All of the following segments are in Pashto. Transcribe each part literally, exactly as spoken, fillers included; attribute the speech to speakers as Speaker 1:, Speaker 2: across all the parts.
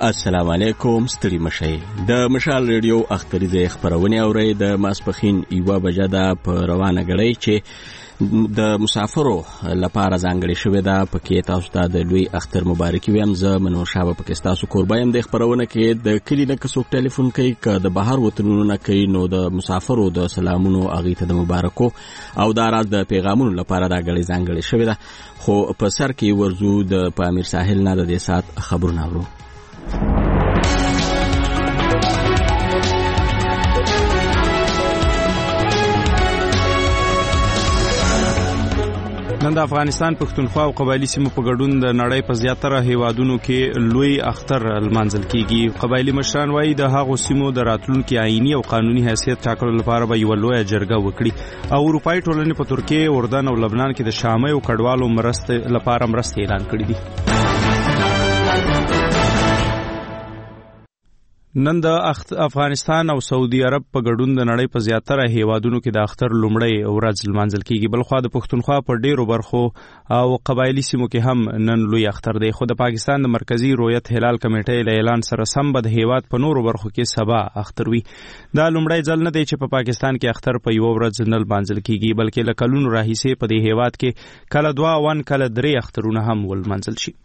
Speaker 1: السلام علیکم. ستړي مشئ. د مشال ریډیو اختریزه خبرونه اوري د ماسپخین یوه بجه ده په روانه غړی چې د مسافرو لپاره ځانګړي شوې ده. پکې تاسو ته د لوی اختر مبارکي وایم. زه منور شاه پکې تاسو قربایم د خبرونه کې د کلی نه کڅوک ټلیفون کوي ک د بهر وطنونو نه کوي نو د مسافرو د سلامونو اغه ته د مبارکو او د راز د پیغامونو لپاره دا غړي ځانګړي شوې ده. خو په سر کې ورزو د پامیر ساحل نه د دې سات خبرونه اورو.
Speaker 2: نن د افغانستان پښتونخوا او قبایلی سیمو په ګډون د نړۍ په زیاتره هیوادونو کې لوی اختر لمانځل کیږي. قبایلی مشران وایي د هغو سیمو د راتلونکي آئینی او قانوني حیثیت ټاکلو لپاره به یو لوی جرګه وکړي او اروپאי ټولنې په ترکیه، اردن او لبنان کې د شامي او کډوالو مرستې لپاره مرستې اعلان کړې دي. نن د افغانستان او سعودي عرب په ګډون د نړۍ په زیاتره هیوادونو کې د اختر لومړی ورځ لمانځل کیږي. بلخوا د پښتونخوا په ډیرو برخو او قبایلی سیمو کې هم نن لوی اختر دی. خو د پاکستان د مرکزی رویت هلال کمیټې له اعلان سره سم به د هیواد په نورو برخو کې سبا اختر وي. دا لومړی ځل نه دی چې په پا پاکستان کې اختر په یو ورځ نه لمانځل کیږي، بلکې له کلونو راهیسې په دې هیواد کې کله دوه ون کله درې اخترونه هم ولمانځل شي.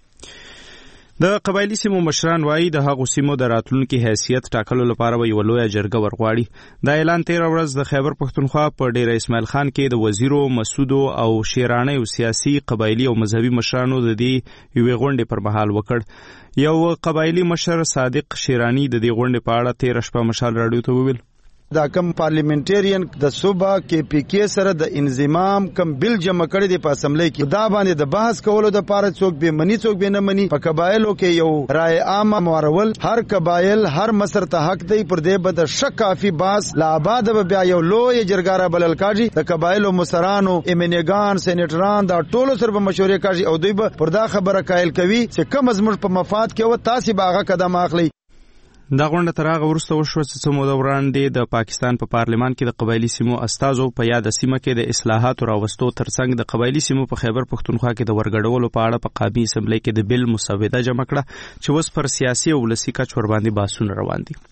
Speaker 2: د قبایلی سیمو مشران وایي د هغو سیمو د راتلونکي حیثیت ټاکلو لپاره به یوه لویه جرګه ورغواړي. دا اعلان تېره ورځ د خیبر پښتونخوا په ډیره اسماعیل خان کې د وزیرو، مسعودو او شیرانیو سیاسي، قبایلی او مذهبي مشرانو د دې یوې غونډې پر مهال وکړ. یو قبایلی مشر صادق شیرانی د دې غونډې په اړه تېره شپه مشال راډیو ته وویل:
Speaker 3: دا کم پارلیمنټریان د صوبا کې پی کې سره د انضمام کم بل جمع کړی دی په اسمبلی کې، دا باندې د بحث کولو د پاره څوک به منی څوک به نه منی. په قبایلو کې یو رائے عامه مورول، هر قبایل هر مصر ته حق دی پر دې بد شک کافی باس لا آباد به بیا یو لوی جرګاره بلل کاږي. د قبایلو مشرانو، ایمنګان، سېنیټران دا ټولو سره به مشورې کاږي او دوی به پر دا خبره قائل کوي چې کم از موږ په مفاد کې و تاسو به هغه قدم اخلي.
Speaker 2: دا غونډه تر هغه وروسته وشوه چې څه موده وړاندې د پاکستان په پارلمان کې د قبایلی سیمو استازو په یاده سیمه کې د اصلاحاتو راوستو ترڅنګ د قبایلی سیمو په خیبر پښتونخوا کې د ورګډولو په اړه په قابي اسمبلی کې د بل مسوده جمع کړه چې اوس پر سیاسي او ولسي کچ ور باندې بحثونه روان دي.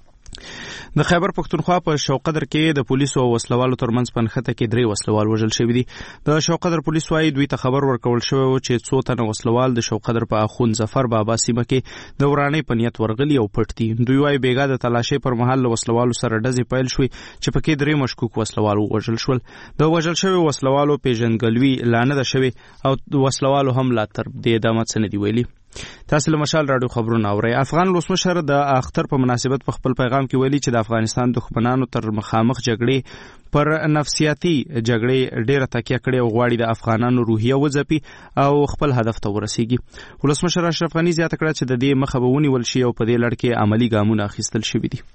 Speaker 2: د خیبر پښتونخوا په شوقدر کې د پولیسو او وسلوالو ترمنځ پنخته کې درې وسلوال وژل شوي دي. د شوقدر پولیس وايي دوی ته خبر ورکول شوی و چې څو تنه وسلوال د شوقدر په اخوند ظفر بابا سیمه کې د ورانۍ په نیت ورغلي او پټ دي. دوی وايي بیګا د تلاشۍ پر مهال له وسلوالو سره ډزې پیل شوې چې پکې درې مشکوک وسلوال وژل شول. د وژل شوي وسلوالو پیژندګلوي لا نه ده شوې او وسلوالو هم لا تر دې دمه څه نه دي ویلي. تاسو له مشال راډیو خبرونه اورئ. افغان ولسمشر د اختر په مناسبت په خپل پیغام کې ویلي چې د افغانستان دښمنانو تر مخامخ جګړې پر نفسیاتي جګړې ډیره تکیه کړې او غواړي د افغانانو روحیه وځپي او خپل هدف ته ورسیږي. ولسمشر اشرف غني زیاته کړه چې د دې مخه به ونیول شي او په دې لړ کې عملی ګامونه اخیستل شوي دي.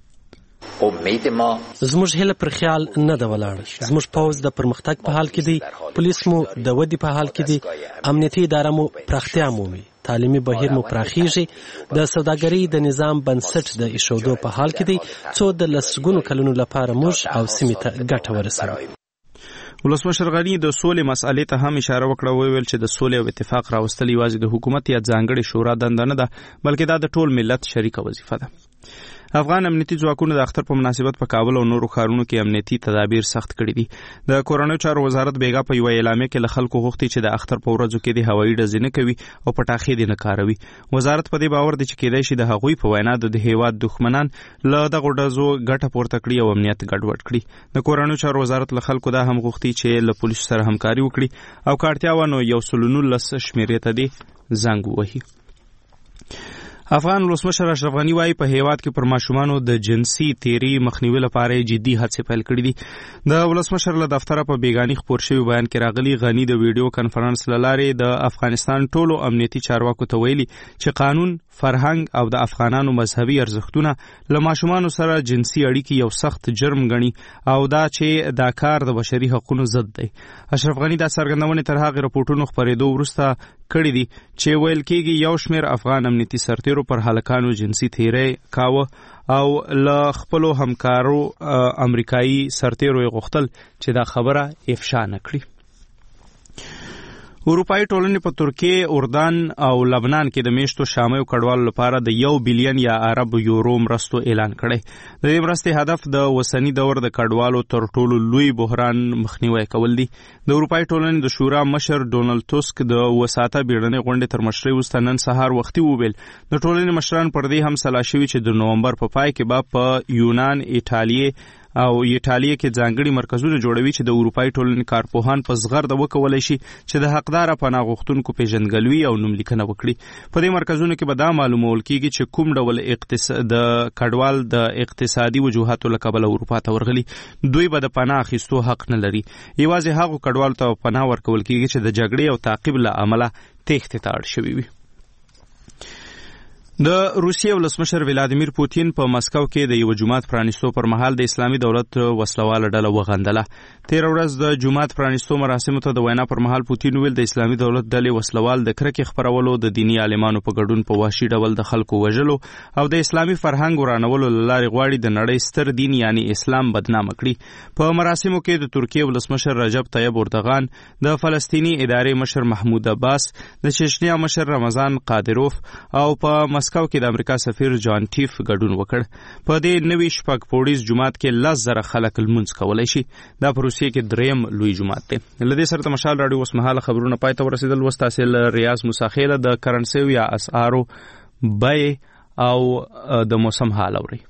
Speaker 4: زموږ هیله پر خیال نه ده ولاړه. زموږ پوځ د پرمختګ په حال کې دی، پولیس مو د ودې په حال کې دی، امنیتي اداره مو پراختیا مومي، تعلیمي بهیر مو پراخیږي، د سوداګرۍ د نظام بنسټ د ایښودو په حال کې دی څو د لسګونو کلونو لپاره موږ او سیمې ته ګټه ورسوي.
Speaker 2: ولسمشر غني د سولې مسئلې ته هم اشاره وکړه. ویل چې د سولې او اتفاق راوستل یوازې د حکومت یا ځانګړې شورا دنده نه ده، بلکې دا د ټول ملت شریکه وظیفه ده. افغان امنیتي ځواکونو د اختر په مناسبت په کابل او نورو ښارونو کې امنیتي تدابیر سخت کړي دي. د کورنیو چارو وزارت بیګا په یوه اعلامیه کې له خلکو غوښتي چې د اختر په ورځو کې د هوایي ډزې نه کوي او پټاخې دې نه کاروي. وزارت په دې باور دی چې کېدای شي د هغوی په وینا د هیواد دښمنان له دغو ډزو ګټه پورته کړي او امنیت ګډوډ کړي. د کورنیو چارو وزارت له خلکو دا هم غوښتي چې له پولیسو سره همکاري وکړي او که اړتیا وه نو یو سل نولس شمېرې ته دې زنګ ووهي. افغان ولسمشر اشرف غني وايي په هیواد کې پر ماشومانو د جنسي تیری مخنیوي لپاره جدي هڅې پیل کړې دي. د ولسمشر له دفتره په بیګاني خپور شوي بیان کې راغلي غني د ویډیو کانفرنس له لارې د افغانستان ټولو امنیتي چارواکو ته ویلي چې قانون، فرهنګ او د افغانانو مذهبي ارزښتونه له ماشومانو سره جنسي اړیکې یو سخت جرم ګڼي او دا چې دا کار د بشري حقوقو ضد دی. اشرف غني دا څرګندونې تر هغې راپورټونو خپرېدو وروسته کړي دي چې ویل کېږي یو شمېر افغان امنیتي سرتیرو پر هلکانو جنسي تیری کاوه او له خپلو همکارو امریکایي سرتیرو یې غوښتل چې دا خبره افشا نه کړي. اروپایي ټولنې په ترکیه، اردن او لبنان کې د میشتو شامیو کډوالو لپاره د یو بلین یا عرب یورو مرستو اعلان کړی. د دې مرستې هدف د وسنی دور د کډوالو تر ټولو لوی بحران مخنیوی کول دي. د اروپایي ټولنې د شورا مشر ډونالد ټسک د وساته بیړنۍ غونډې تر مشرۍ وروسته نن سهار وختي وویل د ټولنې مشران پر دې هم سلا شوي چې د نومبر په پای کې به په یونان، ایټالیې او ایټالیه کې ځانګړي مرکزونه جوړوي چې د اروپایي ټولنې کارپوهان په زغرده وکولای شي چې د حقدار پناه غوښتونکو پیژندګلوي او نوملیکنه وکړي. په دې مرکزونو کې به دا معلومول کیږي چې کوم ډول اقتصاد د کډوال د اقتصادي وجوهاتو له کبله اروپا ته ورغلي. دوی به د پناه اخیستو حق نه لري. یوازې هغو کډوالو ته پناه ورکول کیږي چې د جګړې او تعقیب له امله تېښتې ته اړ شوي وي. د روسیې ولسمشر ولادیمیر پوتین په مسکو کې د یو جماعت پرانیستو پر مهال د اسلامي دولت وسلواله ډله وغندله. تیر ورځ د جماعت پرانیستو مراسمو ته د وینا پر مهال پوتین ویل د اسلامي دولت ډلې وسلوال د کرکې خپرولو، د دینی عالمانو په ګډون په وحشي ډول د خلکو وژلو او د اسلامي فرهنګ ورانولو له لارې غواړي د نړۍ ستر دین یعنی اسلام بدنامه کړي. په مراسمو کې د ترکیې ولسمشر رجب طیب اردوغان، د فلسطینی ادارې مشر محمود عباس، د چچنیا مشر رمضان قادروف او په مسکو کې د امریکا سفیر جان ټیف ګډون وکړ. په دې نوي شپږ پوړیز جماعت کې لس زره خلک لمونځ کولی شي. دا په روسیې کې دریم لوی جماعت دی. له دې سره د مشال راډیو اوس مهاله خبرونه پای ته ورسېدل. اوس تاسې له ریاض موسی د کرنسیو یا اسعارو بیې او د موسم حال اورئ.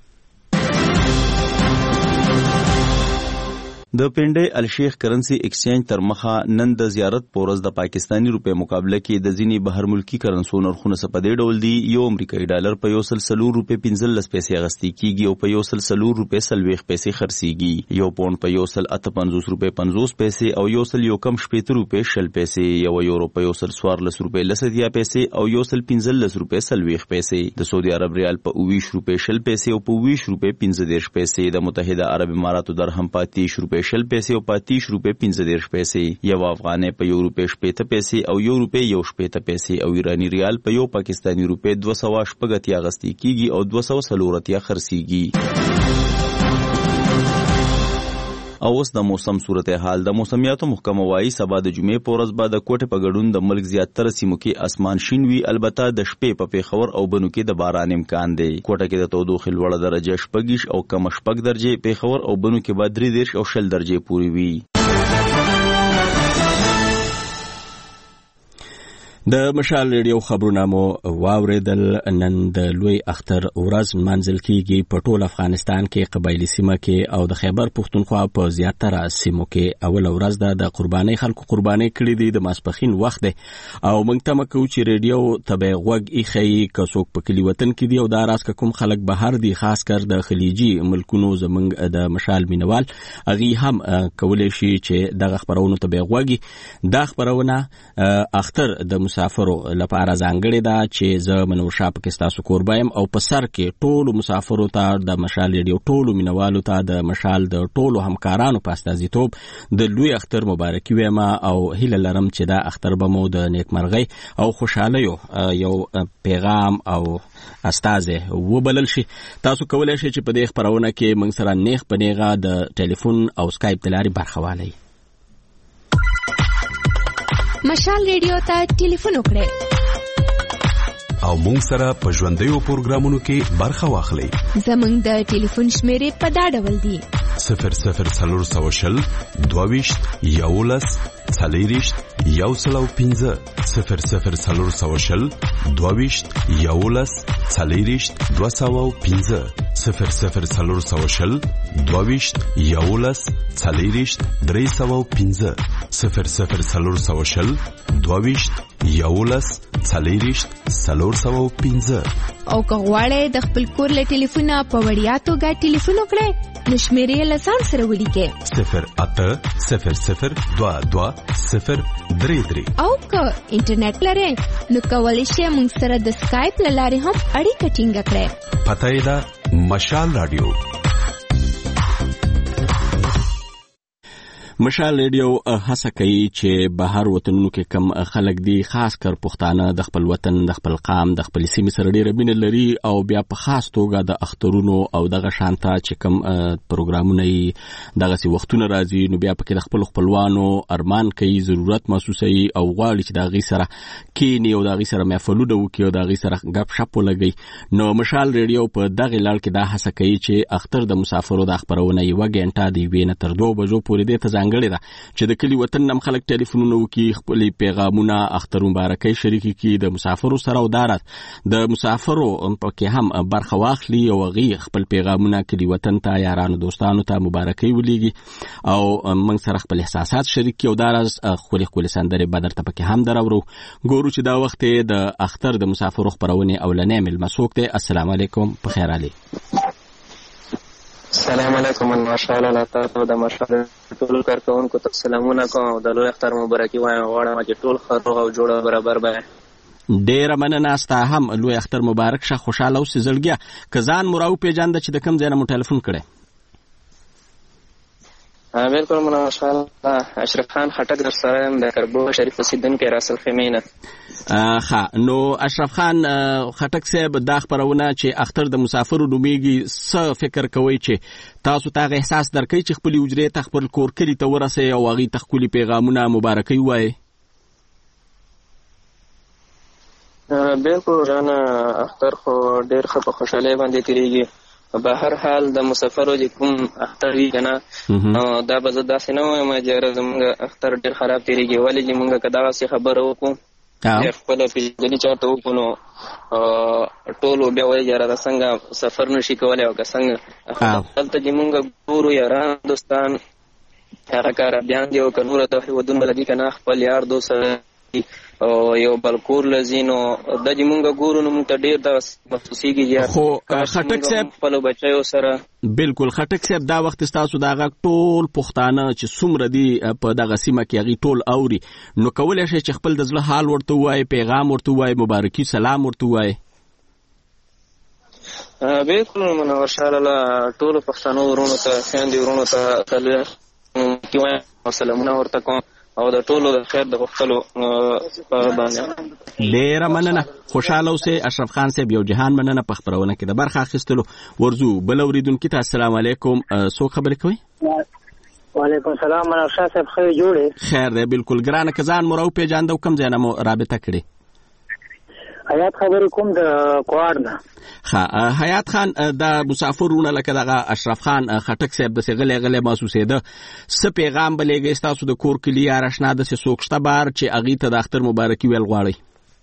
Speaker 5: د پنډۍ الشیخ کرنسی ایکسچینج تر مخه نن د زیارت پورز د پاکستانی روپے مقابله کې د ځینی بهر ملکی کرنسو نرخونه په دې ډول دي. یو امریکایي ډالر په یو سل سلور روپے پنځلس پیسې اغستې کیږي او په یو سل سلور روپے سلويخ پیسې خرڅيږي. یو پاوند په یو سل اته پنځوس روپے پنځوس پیسې او یو سل یو کم شپېته روپے شل پیسې. یو یورو په یو سل څوارلس روپے لسدیا پیسې او یو سل پنځلس روپے سلويخ پیسې. د سعودي عرب ریال په اویش روپے شل پیسې او په اویش روپے پنځه دیرش پیسې. د متحده عرب اماراتو درهم په تیش روپے شل پیسې او پاتیش روپے پنځه دیرش پیسې. یو افغانۍ په یو روپے شپېته پیسې او یو روپے یو شپېته پیسې او ایرانی ریال په یو پاکستانی روپے دوه سوه شپږ اتیا اغستې کیږي او دوه سوه څلور اتیا خرڅیږي. او اوس د موسم صورتحال. د موسمیاتو محکمه وايي سبا د جمعې په ورځ به د کوټې په ګډون د ملک زیاتره سیمو کې اسمان شین وي. البته د شپې په پیښور او بنو کې د باران امکان دی. کوټه کې د تودوخې لوړه درجه شپږ او کم شپږ درجې، پیښور او بنو کې به درې دېرش او شل درجې پورې وي.
Speaker 1: د مشال ریډیو خبرونه مو واوریدل. نن د لوی اختر ورځ منځل کیږي په ټول افغانستان کې، قبایلی سیمه کې او د خیبر پښتونخوا په زیاتره سیمو کې. اول ورځ ده د قرباني، خلکو قرباني کړي دي. د ماسپخین وخت دی او موږ ته مکو چې ریډیو تبع غوږ ایخی که څوک په کلی وطن کې دی او دا راز کوم خلک بهر دي، خاص کر د خلیجي ملکونو زمونږ د مشال مینوال اغي هم کولای شي چې دغه خبرونه تبع غوږی. دا خبرونه اختر د مسافرو لپاره ځانګړې ده چې زه منور شاه پکې ستاسو کوربایم او په سر کې ټولو مسافرو ته د مشال ریډیو ټولو مینوالو ته د مشال د ټولو همکارانو په استازیتوب د لوی اختر مبارکي وایم او هیله لرم چې دا اختر به مو د نیکمرغۍ او خوشحالیو یو پیغام او استازه وبلل شي. تاسو کولای شئ چې په دې خبرونه کې موږ سره نیغ په نیغه د ټلیفون او سکایپ د لارې برخه واخلئ.
Speaker 6: مشال ریډیو ته ټلیفون وکړئ
Speaker 7: او مونږ سره په ژوندیو پروګرامونو کې برخه واخلئ.
Speaker 6: زمونږ د ټلیفون شمیرې په دا ډول دي:
Speaker 7: صفر صفر څلور سوه شل دوهویشت یولس څلېرویشت یو سل او پنځه صفر صفر څلور سوه شل دوهویشت یولس څلېرویشت دوه سوه او پنځه صفر صفر څلور سوه شل دوهویشت یولس څلېرویشت درې سوه او پنځه صفر صفر څلور سوه شل دوهویشت یولس څلېرویشت څلور سوه او پنځه.
Speaker 6: او که غواړئ د خپل کور له ټلیفونه په وړیا توګه ټلیفون وکړئ نو شمیرې له ځان سره ولیکئ:
Speaker 7: صفر اته صفر صفر دوه دوه صفر درې درې.
Speaker 6: او که انټرنیټ لرئ نو کولی شئ موږ سره د سکایپ له لارې هم اړیکه ټینګه کړئ.
Speaker 7: پته یې ده مشال راډیو.
Speaker 1: مشال ریډیو هڅه کوي چې بهر وطنونو کې کم خلک دي خاص کر پښتانه د خپل وطن د خپل قام د خپل سیمې سره ډېره مینه لري او بیا په خاص توګه د اخترونو او دغه شانته چې کم پروګرامونه یې دغه سي وختونه راځي نو بیا پکې د خپل خپلوانو ارمان کوي ضرورت محسوسوي او غواړي چې دغه سره کینی او دغه سره محفلونه وکړي او دغه سره غپ شپ ولګي نو مشال ریډیو په دغه لړ کې دا هڅه کوي چې اختر د مسافرو د خبرونه یو غنټه دی وینه تر دوه بجو پورې د ځانګړي ده چې د کلی وطن نم خلک ټلیفونونه وکي خپل پیغامونه اختر مبارکي شریکي کی د مسافرو سره او دارت د مسافرو په هم برخه واخلي او غي خپل پیغامونه کلی وطن ته یارانو دوستانو ته مبارکي ولېږي او موږ سره خپل احساسات شریکي او دارز خپل خپل سندره بدر ته پکې هم درورو ګورو چې دا وخت د اختر د مسافرو خبرونه اولنې مل مسوک ته السلام علیکم په خیر علي
Speaker 8: السلام علیکم ماشاءالله تاسو د ماشاءالله ټول کارکونکو ته سلامونه کوم او د لوی اختر مبارکي وایم غواړم چې ټول خروغ او جوړه برابر به
Speaker 1: ډیر مننه ستا هم لوی اختر مبارک شه خوشاله اوسې زړګیا کزان مراو پیجاند چې د کم ځای نه مو ټلیفون کړي
Speaker 8: بالکل ماشاءالله اشرف خان خټک در سره د کربو شریف اوسیدونکو راسل خمینه
Speaker 1: ها نو اشرف خان خټک صاحب دا خبرونه چې اختر د مسافرو نومیږي څه فکر کوي چې تاسو ته احساس درکې چې خپل وجرې ته خپل کور کلی ته ورسې او هغه تخکولي پیغامونه مبارکي وایي
Speaker 8: بالکل رانا اختر خو ډیر ښه په خوشاله باندې تیریږي په هر حال د مسافرو چې کوم اختر وی کنه دا به زه داسې نه وایم چې زموږ اختر ډیر خراب تیریږي ولې چې موږ که دغسې خبره وکړو خپله پیژندنې چاته وکړو نو ټولو بیا وایي چې راته څنګه سفر نشي کولی او که څنګه دلته چې موږ ګورو یاران دوستان هغه کارابیان دي او که نوره د هېوادونو لدي که نه خپل یار دوست او یو بل کور لځي نو دا چې مونږ ګورو نو مونږ ته ډېر دغه محسوسېږي
Speaker 1: خو خټک صاحب
Speaker 8: خپلو بچیو سره
Speaker 1: بالکل خټک صاحب دا وخت ستاسو د هغه ټول پښتانه چې څومره دي په دغه سیمه کې هغې ټول اوري نو کولی شئ چې خپل د زړه حال ورته ووایي پیغام ورته ووایي مبارکي سلام ورته ووایي
Speaker 8: بالکل منور شاه الله ټولو پښتنو ورونو ته خویندې ورونو ته سلامونه ورته کوم او د ټولو د خیر د غوښتلو په باندې
Speaker 1: ډېره مننه خوشحاله اوسئ اشرف خان صاحب یو جهان مننه په خپرونه کې د برخه اخیستلو ورځو بل اورېدونکي ته السلام علیکم څوک خبرې کوئ
Speaker 9: وعلیکم السلام منور شاه صاحب ښه جوړې
Speaker 1: خیر دی بالکل ګرانه که ځان مو راوپېژانده او کوم ځای نه مو رابطه کړې
Speaker 9: حیات خبرې کوم د کوهاټ نه
Speaker 1: ښه حیات خان د مسافرونه لکه دغه اشرف خان خټک صاحب داسې غلی غلی محسوسېده څه پیغام به لېږئ ستاسو د کور کلي یار اشنا داسې څوک شته بهر چې هغې ته د اختر مبارکي ویل غواړئ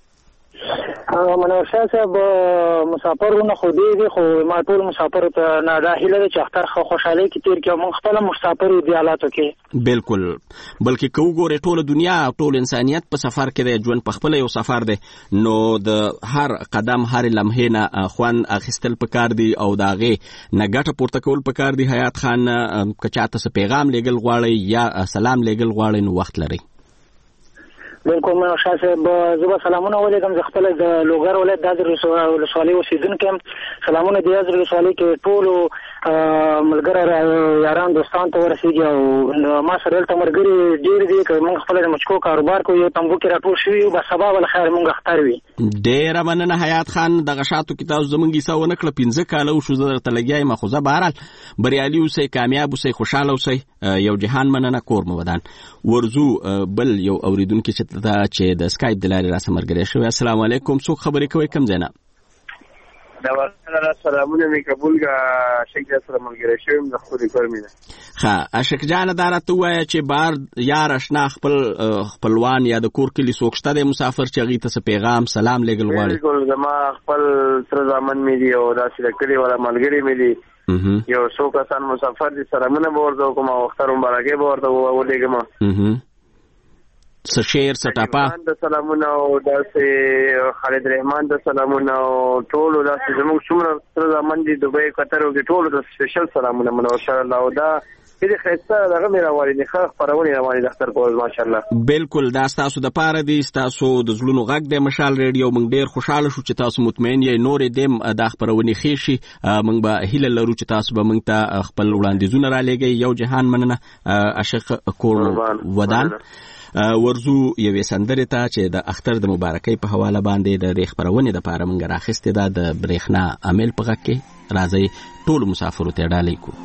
Speaker 9: منور شاه صاحب مسافرونه خو ډېر دي خو ما ټول مسافرو ته نه دا هیله ده چې اختر ښه خوشحالۍ کې تېر کړي او موږ خپله مسافر یو دې حالاتو کې
Speaker 1: بالکل بلکې که وګورئ ټوله دنیا ټول انسانیت په سفر کې دی ژوند په خپله یو سفر دی نو د هر قدم هرې لمحې نه خوند اخیستل پکار دي او د هغې نه ګټه پورته کول پکار دي حیات خان که چاته څه پیغام لیږل غواړئ یا سلام لیږل غواړئ نو وخت لرئ
Speaker 9: بالکل منور شاه صاحب زه به سلامونه ولیږم زه خپله د لوګر ولایت دادر ولسوالۍ اوسېدونکی یم سلامونه د دادر ولسوالۍ کې ټولو ملګرو یاران دوستانو ته ورسېږي او ما سره دلته ملګري ډېر دي که موږ خپله د مچکو کاروبار کوو یو تنبو کې راټول شوي یو به سبا به له خیر موږ اختر وي
Speaker 1: ډېره مننه حیات خان دغه شاتو کې تاسو زموږ کیسه ونه کړه پنځه کاله وشو زه درته لګیا یم خو زه بهرحال بریالي اوسئ کامیاب اوسئ خوشحاله اوسئ یو جهان مننه کور مو ودان ورځو بل یو اورېدونکي چې ته چې د سکایپ د لارې راسه ملګری شوی السلام علیکم څوک خبرې کوئ کوم ځای نه
Speaker 10: دا ورسره سلامونه مې قبول کړه شیخ جان سره ملګری شوی یم د خپلې کور مینه
Speaker 1: ښه اشک جانه دا راته ووایه چې بهر یار اشنا خپل خپلوان یا د کور کلي څوک شته دی مسافر چې هغې ته څه پیغام سلام لیږل غواړي
Speaker 10: بالکل زما خپل تره زامن مې دي او داسې د کلي والا ملګري مې دي یو څو کسان مسافر دي سلامونه به ورته وکړم او اختر مبارکۍ به ورته ولیږم
Speaker 1: څه شعر څه ټاپه
Speaker 10: د سلامونه او داسې خالد رحمان د سلامونه او ټولو داسې زموږ څومره تره زامن دي دوبۍ قطر کې ټولو ته سپیشل سلامونه منور شاه الله او دا دې خسته دغه مې راوړي نه خاص پرونی رواني د اختر کول ماشاءالله.
Speaker 1: بالکل دا تاسو د پاره دي، تاسو د زلونو غږ د مشال ریډیو. موږ ډیر خوشاله شو چې تاسو مطمئن یې نور دې د خبرونې خېشي. موږ به هیله لرو چې تاسو به موږ ته خپل وړاندیزونه را لېږئ. یو جهان مننه عاشق کور ودان. ورزو یوې سندرې ته چې د اختر د مبارکۍ په حواله باندې د دې خبرونې د پاره موږ راخستې ده د برېښنا عامل په غږ کې. راځي ټول مسافرو ته ډالۍ کو.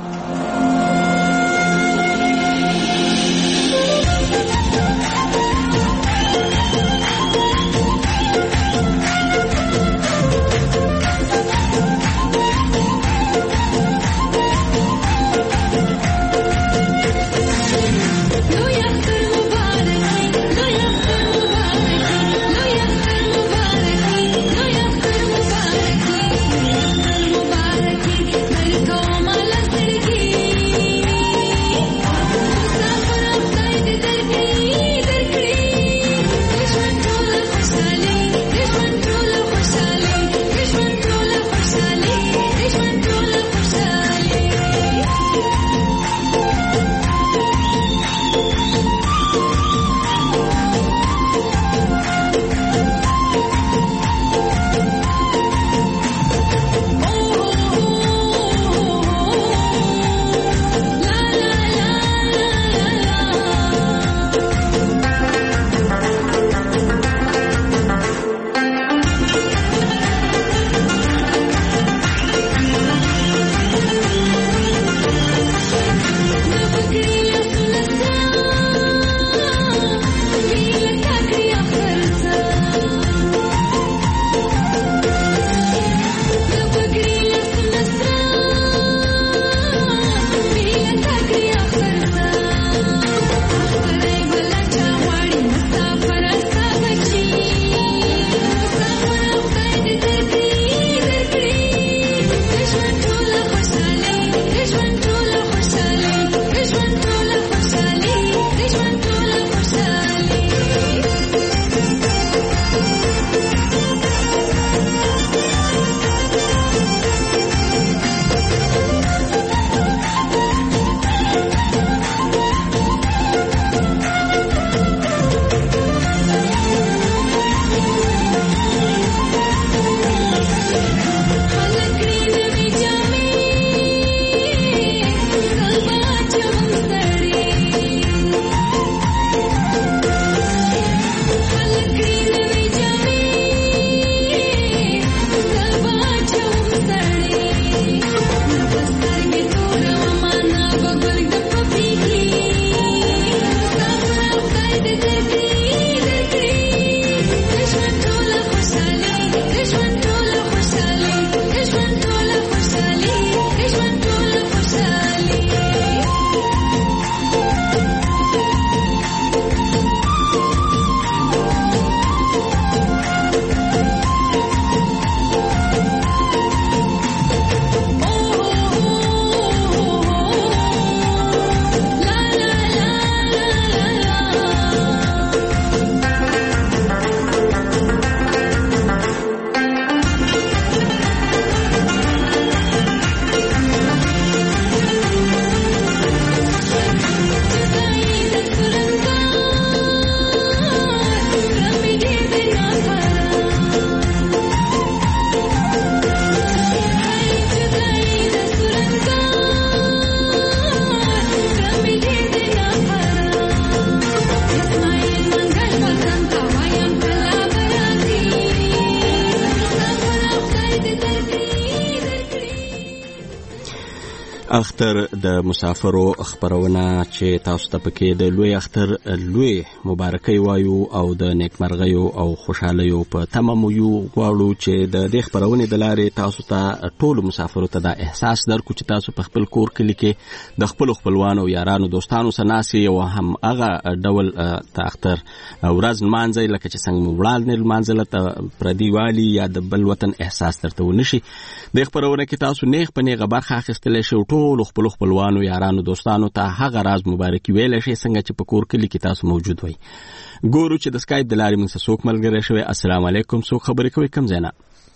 Speaker 1: اختر د مسافرو خبرونه چې تاسو ته پکې د لوی اختر لوی مبارکي وایو او د نیکمرغیو او خوشحالیو په تمامو یو غواړو چې د دې خبرونه د لارې تاسو ته ټول مسافرو ته د احساس درکو چې تاسو په خپل کور کې کې د خپل خپلوانو یارانو دوستانو سره ناسي او هم هغه ډول ته اختر ورځ مانځي لکه چې څنګه وړاندې مانځله ته پردي والی یا د بل وطن احساس درته ونشي. د خبرونه کې تاسو نیغ په نیغه برخه اخیستلی شئ ټول خپل خپلوانو یارانو دوستانو ته هغه راز مبارکي ویلی شئ څنګه چې په کور کلي کې تاسو موجود وئ. ګورو چې د سکایپ د لارې موږ سره څوک ملګری شوی. السلام علیکم، څوک خبرې کوئ، کوم ځای نه؟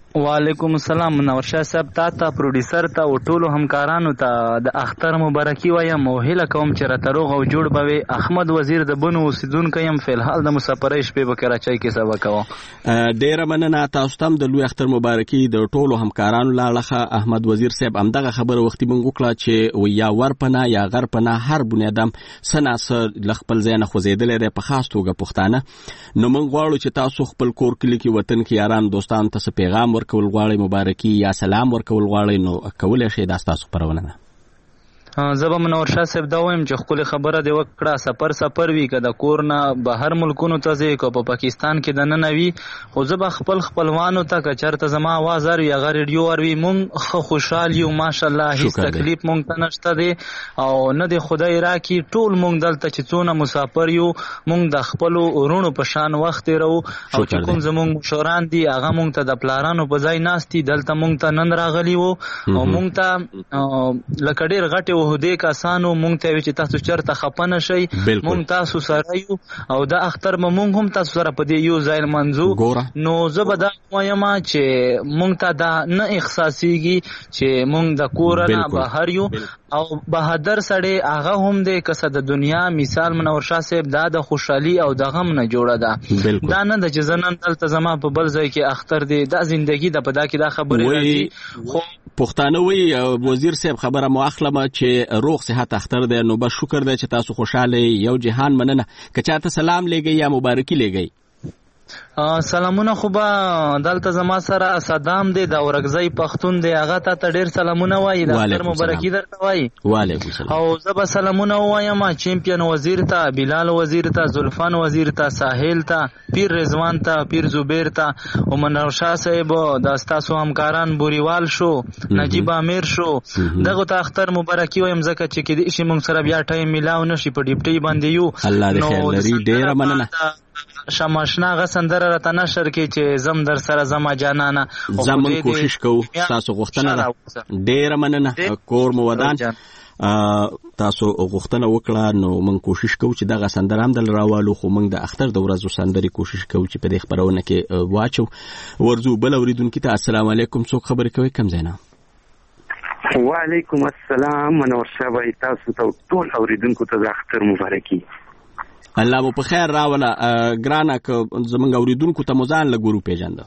Speaker 11: وعلیکم السلام منور شاه صاحب، تا ته پروډوسر ته او ټولو همکارانو ته د اختر مبارکي وایم او هیله کوم چې راته روغ او جوړ به وي. احمد وزیر د بنو اوسیدونکی یم، فلحال د مسافرۍ شپې په کراچۍ کې سبا کوم.
Speaker 1: ډیره مننه. تاسو ته د لوی اختر مبارکي د ټولو همکارانو لاړه. احمد وزیر صاحب همدغه خبره وختي مونږ وکړه چې یا ورپنه یا غرپنه هر بنیادم سناسه لخپل ځای نه خوځېدلی دی، په خاص توګه پښتانه. نو مونږ غواړو چې تاسو خپل کور کلي کې وطن کې یاران دوستان ته پیغام ورکول غواړئ، مبارکي یا سلام ورکول غواړئ، نو کولی شئ. دا ستاسو خپرونه ده.
Speaker 11: زه به منور شاه صاحب دا وایم چې ښکلې خبره دې وکړه، سفر سفر وي که د کور نه بهر ملکونو ته ځې که په پاکستان کې دننه وي، خو زه به خپل خپلوانو ته که چېرته زما آواز اروي هغه ریډیو اروي، مونږ ښه خوشحال یو ماشاءالله، هېڅ تکلیف مونږ ته نشته دی او نه دی خدای راکړي. ټول مونږ دلته چې څونه مسافر یو مونږ د خپلو وروڼو په شان وخت تېروو او چې کوم زمونږ مشران دي هغه مونږ ته د پلارانو په ځای ناست دي، دلته مونږ ته نن راغلي وو او مونږ ته لکه ډېر غټې وهدې کسانو مونږ ته وی چې تاسو چېرته خفه نه شئ، مونږ تاسو سره یو او د اختر به مونږ هم تاسو سره په دې یو ځای لمانځو. نو زه به دا وایم چې مونږ ته دا نه احساسېږي چې مونږ د کوره نه بهر یو او بهادر سړی هغه هم دی که څه د دنیا مثال منور شاه صاحب دا د خوشحالي او د غم نه جوړه ده. دا نه ده چې زه نن دلته زما په بل ځای کې اختر دی، دا زندگی ده، په دا کې دا خبرې راځي. خو
Speaker 1: پښتانه وایي وزیر صاحب خبره مو اخلمه چې روغ صحت اختر دی، نو بس شکر دی چې تاسو خوشاله یو جهان مننه. که چاته سلام لېږئ یا مبارکي لېږئ؟
Speaker 11: سلامونه خو به دلته زما سره صدام دی د اورګزۍ پښتون دی، هغه تا ته ډېر سلامونه وایي، د اختر مبارکي درته وایي.
Speaker 1: وعلیکم السلام.
Speaker 11: او زه به سلامونه ووایم چیمپیون وزیر ته، بلال وزیر ته، زلفان وزیر ته، ساحل ته، پیر رضوان ته، پیر زبیر ته او منور شاه صاحب، د ستاسو همکاران بوریوال شو، نجیب امیر شو، دغه ته اختر مبارکي وایم ځکه چې کېدای شي موږ سره بیا ټایم میلاو نشي، په ډیپټۍ باندې یو.
Speaker 1: الله دې خیر لري. ډېره مننه.
Speaker 11: شماشنا غ سندره راته نشر کې چې زم در سره زما جانانه
Speaker 1: زمون کوشش کوو. تاسو غوښتنه ده. ډېره مننه. کور مو ودان. تاسو غوښتنه وکړه نو موږ کوشش کوو چې دغه سندره هم دل راوالو، خو موږ د اختر د ورځو سندرې کوشش کوو چې په دې خپرونه کې واچو. ورځو بل اوریدونکي ته السلام علیکم. څوک خبرې کوي؟ کوم ځای نه؟
Speaker 12: وعلیکم السلام. منور شاه بای، تاسو ته ټول اوریدونکو ته د اختر مبارکي.
Speaker 1: الله مو په خیر راوله. ګرانه که زمونږ اوریدونکو ته مو ځان لږ ور وپېژنده.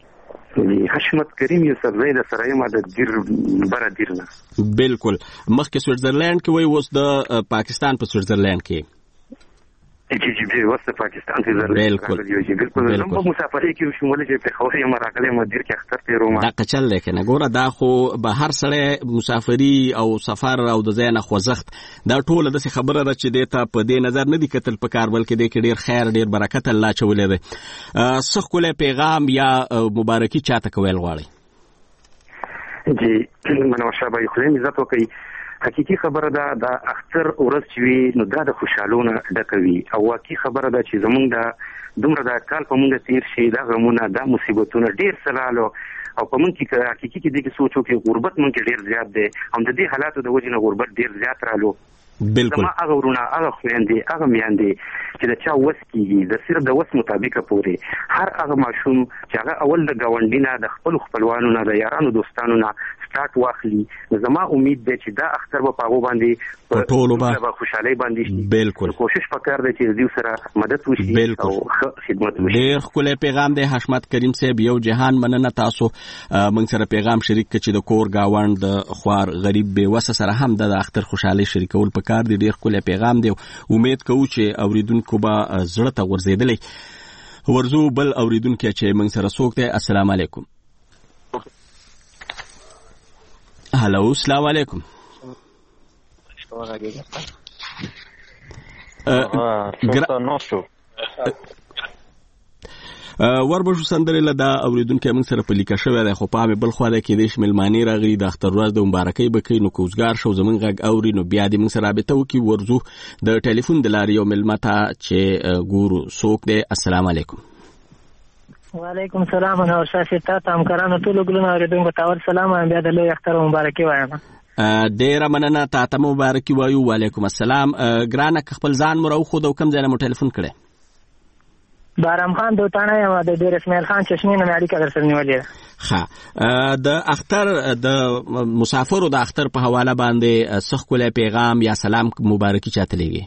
Speaker 12: حشمت کریم یوسفزی د سره یم د دیر بره دیر نه.
Speaker 1: بالکل. مخکې سویټزرلینډ کې وایي، اوس د پاکستان په سویټزرلینډ کې
Speaker 12: چې چې وسته پاکستان ته زرلینډ راغلی. بالکل زموږ په مسافرۍ کې شمول چې په خوري یم راغلی م دیر کې اختر تیروم.
Speaker 1: دا قچل دی کنه. ګوره دا خو به هر سړی مسافري او سفر او د ځای نه خوځښت دا ټوله داسې خبره ده چې دې ته په دې نظر نه دي کتل پکار، بلکې دې کې ډېر خیر ډېر برکت الله اچولی دی. څه ښکلی پیغام یا مبارکي چاته کویل غواړئ؟
Speaker 12: جی منور شاه بای، خدای مې عزت وکړي. حقیقي خبره ده د اختر ورځ چې وي نو دا د خوشحالونه ډکه وي او واقعي خبره ده چې زمونږ د دومره د کال په مونږ تیر شي دا غمونه دا مصیبتونه ډېر څه رالو او په مونږ کې حقیقي کې دې کې سوچ وکړي غربت مونږ کې ډېر زیات دی، هم د دې حالاتو د وجې نه غربت ډېر زیات رالو.
Speaker 1: بالکل.
Speaker 12: زما هغه ورونه هغه خویندې هغه میندې چې د چا وس کېږي د صرف د وس مطابقه پورې هر هغه ماشوم چې هغه اول د ګاونډي نه د خپلو خپلوانو نه د یارانو دوستانو نه سټارټ واخلي، نو زما امید دی چې دا اختر به په هغو باندې
Speaker 1: په ټولو به
Speaker 12: خوشحالۍ باندې شي.
Speaker 1: بالکل.
Speaker 12: کوشش پکار دی چې دوی سره مدد وشي او ښه خدمت وشي.
Speaker 1: ډېر ښکلی پیغام دی حشمت کریم صاحب. یو جهان مننه. تاسو موږ سره پیغام شریک کړه چې د کور ګاونډ د خوار غریب بې وسه سره هم د اختر خوشحالۍ شریکول پکار دی. ډېر ښکلی پیغام دی. امید کوو چې اوریدونکو به زړه ته غورځېدلی. ورځو بل اوریدونکی چې موږ سره څوک دی؟ السلام علیکم. هلو السلام علیکم. وربشو سندرې له دا اوریدونکی موږ سره په لیکه شوی دی، خو پام یې بل خوا دی کېدای شي مېلمانې راغلي د اختر ورځ د مبارکۍ به کوي، نو که اوزګار شو زموږ غږ اوري نو بیا دې موږ سره رابطه وکړي. ورځو د ټلیفون د لارې یو مېلمه ته چې ګورو څوک دی. السلام علیکم.
Speaker 13: وعلیکم السلام. منور شاه صاحب، تا ته همکارانو ټولو ګلونو اورېدونکو ته ور سلام وایم. بیا د لوی اختر مبارکي وایم.
Speaker 1: ډېره مننه. تا ته مبارکي وایو. وعلیکم السلام. ګرانه که خپل ځان مو راوښود او کوم ځای نه مو ټلیفون کړی؟
Speaker 13: بارام خان دوتانه یم د ډیر اسماعیل خان چشمې نه اړیکه درسره نیولې ده.
Speaker 1: ښه د اختر د مسافرو د اختر په حواله باندې څه ښکلی پیغام یا سلام مبارکي چاته لېږي؟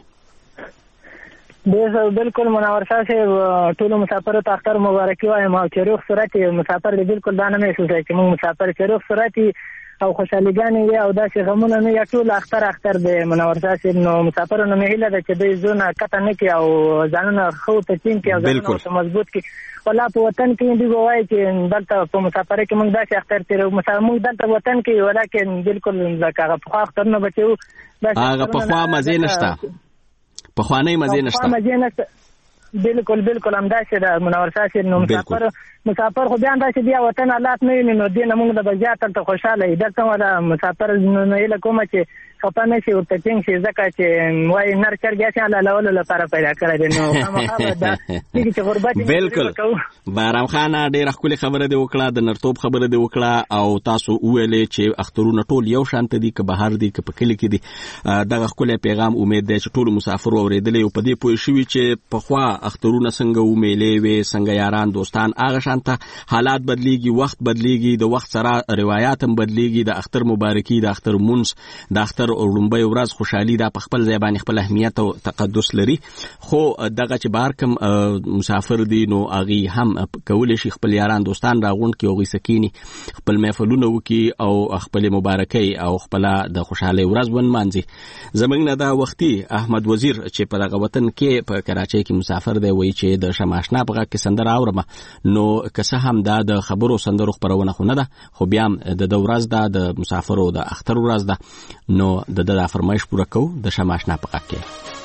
Speaker 13: بالکل منور صاحب ټولو مسافرو ته اختر مبارکي وایم او چې روغ صورت مسافر دی بالکل دا نه محسوسوي چې موږ مسافر چې روغ صورت او خوشحاليګانې وي او داسې غمونه نه یا ټول اختر اختر دی منور صاحب. نو مسافرو نه مې هیله ده چې دوی زونه کته نه کړي او ځانونه ښه وتچین کړي او ځانونه ورته مضبوط کړي. والله په وطن کې دوی به وایي چې دلته په مسافرۍ کې موږ داسې اختر تېروو موږ دلته وطن کې ولیکن بالکل لکه هغه پخوا اخترونه به چې وو
Speaker 1: هغه پخوا مزې نشته پخوانی مزې نشته
Speaker 13: بالکل بالکل همداسې ده منور صاحب. نو مسافر مسافر خو بیا همداسې بیا وطن حالات نه ویني نو دې نه موږ د به زیات هلته خوشحاله وي. دلته والا مسافر نه هیله کومه چې خفه نه شي ورته ټینګ شي ځکه چې وایي نر چرګ یې حلالولو لپاره پیدا کړی دی. نو خامخا به دا کېږي چې غربت
Speaker 1: بالکل بارام خان ډېره ښکلې خبره دې وکړه د نرتوب خبره دې وکړه او تاسو وویلې چې اخترونه ټول یو شانته دي که بهر دي که په کلي کې دي. دغه ښکلی پیغام امید دی چې ټولو مسافرو اورېدلی او په دې پوه شوي چې پخوا اخترونه څنګه و میلې وې څنګه یاران دوستان هغه شانته حالات بدلیږي وخت بدلیږي د وخت سره روایات هم بدلیږي. د اختر مبارکي د اختر مونځ د اختر لومبۍ ورځ خوشحالي دا په خپل ځای باندې خپل اهمیت او تقدس لري خو دغه چې بهر کوم مسافر دي نو هغوی هم کولی شي خپل یاران دوستان راغونډ کړي هغوی سکیني خپل محفلونه وکړي او خپلې مبارکۍ او خپله د خوشحالۍ ورځ ونمانځي. زموږ نه دا وختي احمد وزیر چې په دغه وطن کې په کراچۍ کې مسافر دی وایي چې د شماشنا په غږ کې سندره اورم نو که څه هم دا د خبرو سندرو خپرونه خو نه ده خو بیا هم د ده ورځ ده د مسافرو د اختر ورځ ده نو د ده دا فرمایش پوره کوو د شماشنا په غږ کې.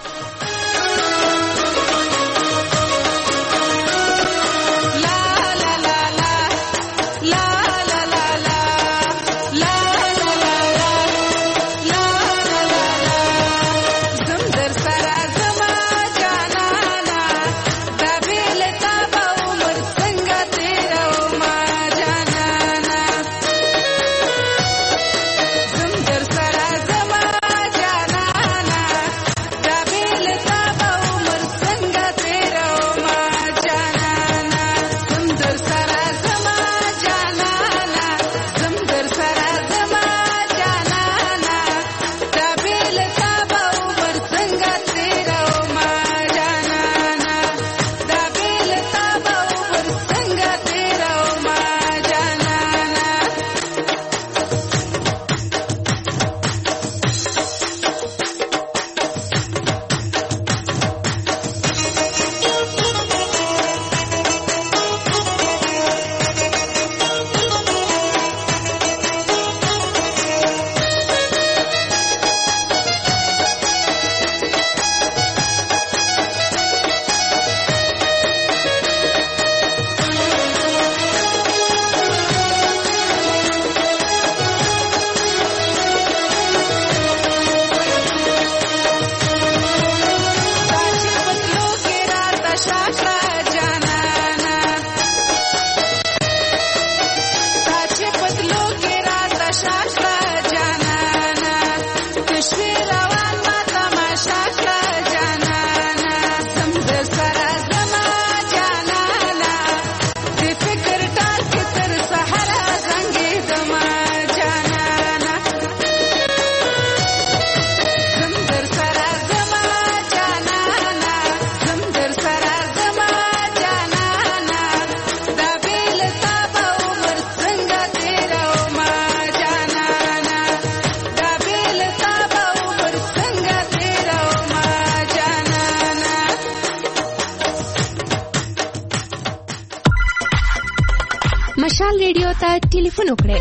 Speaker 6: مشال ریډیو ته ټلیفون وکړئ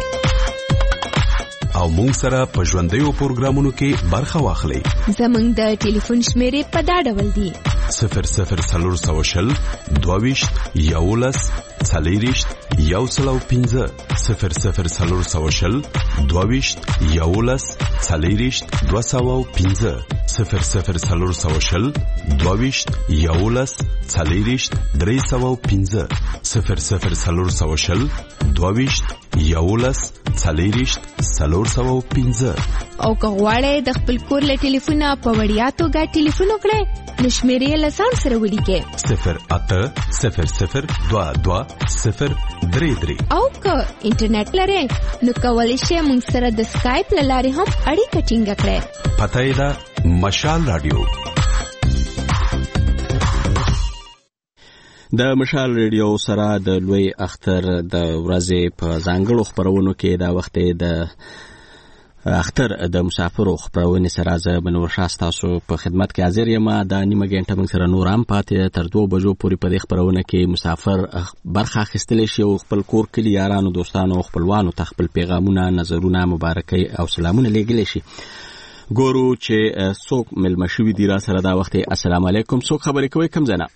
Speaker 7: او مونږ سره په ژوندیو پروګرامونو کې برخه واخلئ.
Speaker 6: زمونږ د ټلیفون شمیرې په دا ډول دي
Speaker 7: صفر صفر څلور سوه شل دوه ویشت یولس څلېرویشت یو سل او پنځه صفر صفر څلور سوه شل دوه ویشت یولس څلېرویشت دوه سوه او پنځه صفر صفر څلور سوه شل دوه ویشت یولس څلېرویشت درې سوه او پنځه صفر صفر څلور سوه شل دویشت یولس څلېرویشت څلور سوه او پنځه.
Speaker 6: او که غواړئ د خپل کور له ټلیفونه په وړیا توګه ټلیفون وکړئ نو شمېرې یې له ځان سره ولیکئ
Speaker 7: صفر اته صفر صفر دوه دوه صفر درې درې.
Speaker 6: او که انټرنیټ لرئ نو کولی شئ موږ سره د سکایپ له لارې هم اړیکه ټینګه کړئ.
Speaker 7: پته یې ده مشال راډیو.
Speaker 1: د مشال ریډیو سره د لوی اختر د ورځې په ځانګړو خپرونو کې دا وخت د اختر د مسافرو خپرونې سره زه منور شاه ستاسو په خدمت کې حاضر یم. دا نیمه ګنټه موږ سره نور هم پاتې تر دوه بجو پورې په دې خپرونه کې مسافر برخه اخیستلی شي او خپل کور کلي یارانو دوستانو او خپلوانو ته خپل پیغامونه نظرونه مبارکۍ او سلامونه لیږلی شي. ګورو چې څوک مېلمه شوي دي را سره دا وخت. السلام علیکم. څوک خبرې کوئ؟ کوم ځای نه؟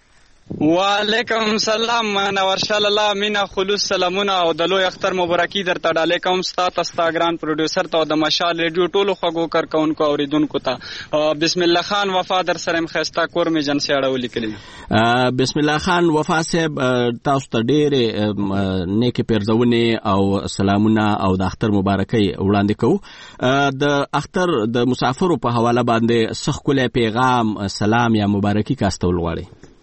Speaker 14: وعلیکم سلام. منور شاه الله مینا خلوص سلامونه او د لوی اختر مبارکي درته ډالې کوم ستا ته ستا ګران پروډوسر ته او د مشال ریډیو ټولو خوږو کارکونکو اوریدونکو ته. بسم الله خان وفا در سره مخستا کور می جن سي اړه ولیکلی.
Speaker 1: بسم الله خان وفا صاحب تاسو ته ډېرې نیکې پیرزونې او سلامونه او د اختر مبارکي وړاندې کوو. د اختر د مسافرو په حواله باندې څه ښکلی پیغام سلام یا مبارکي کاستول غواړئ؟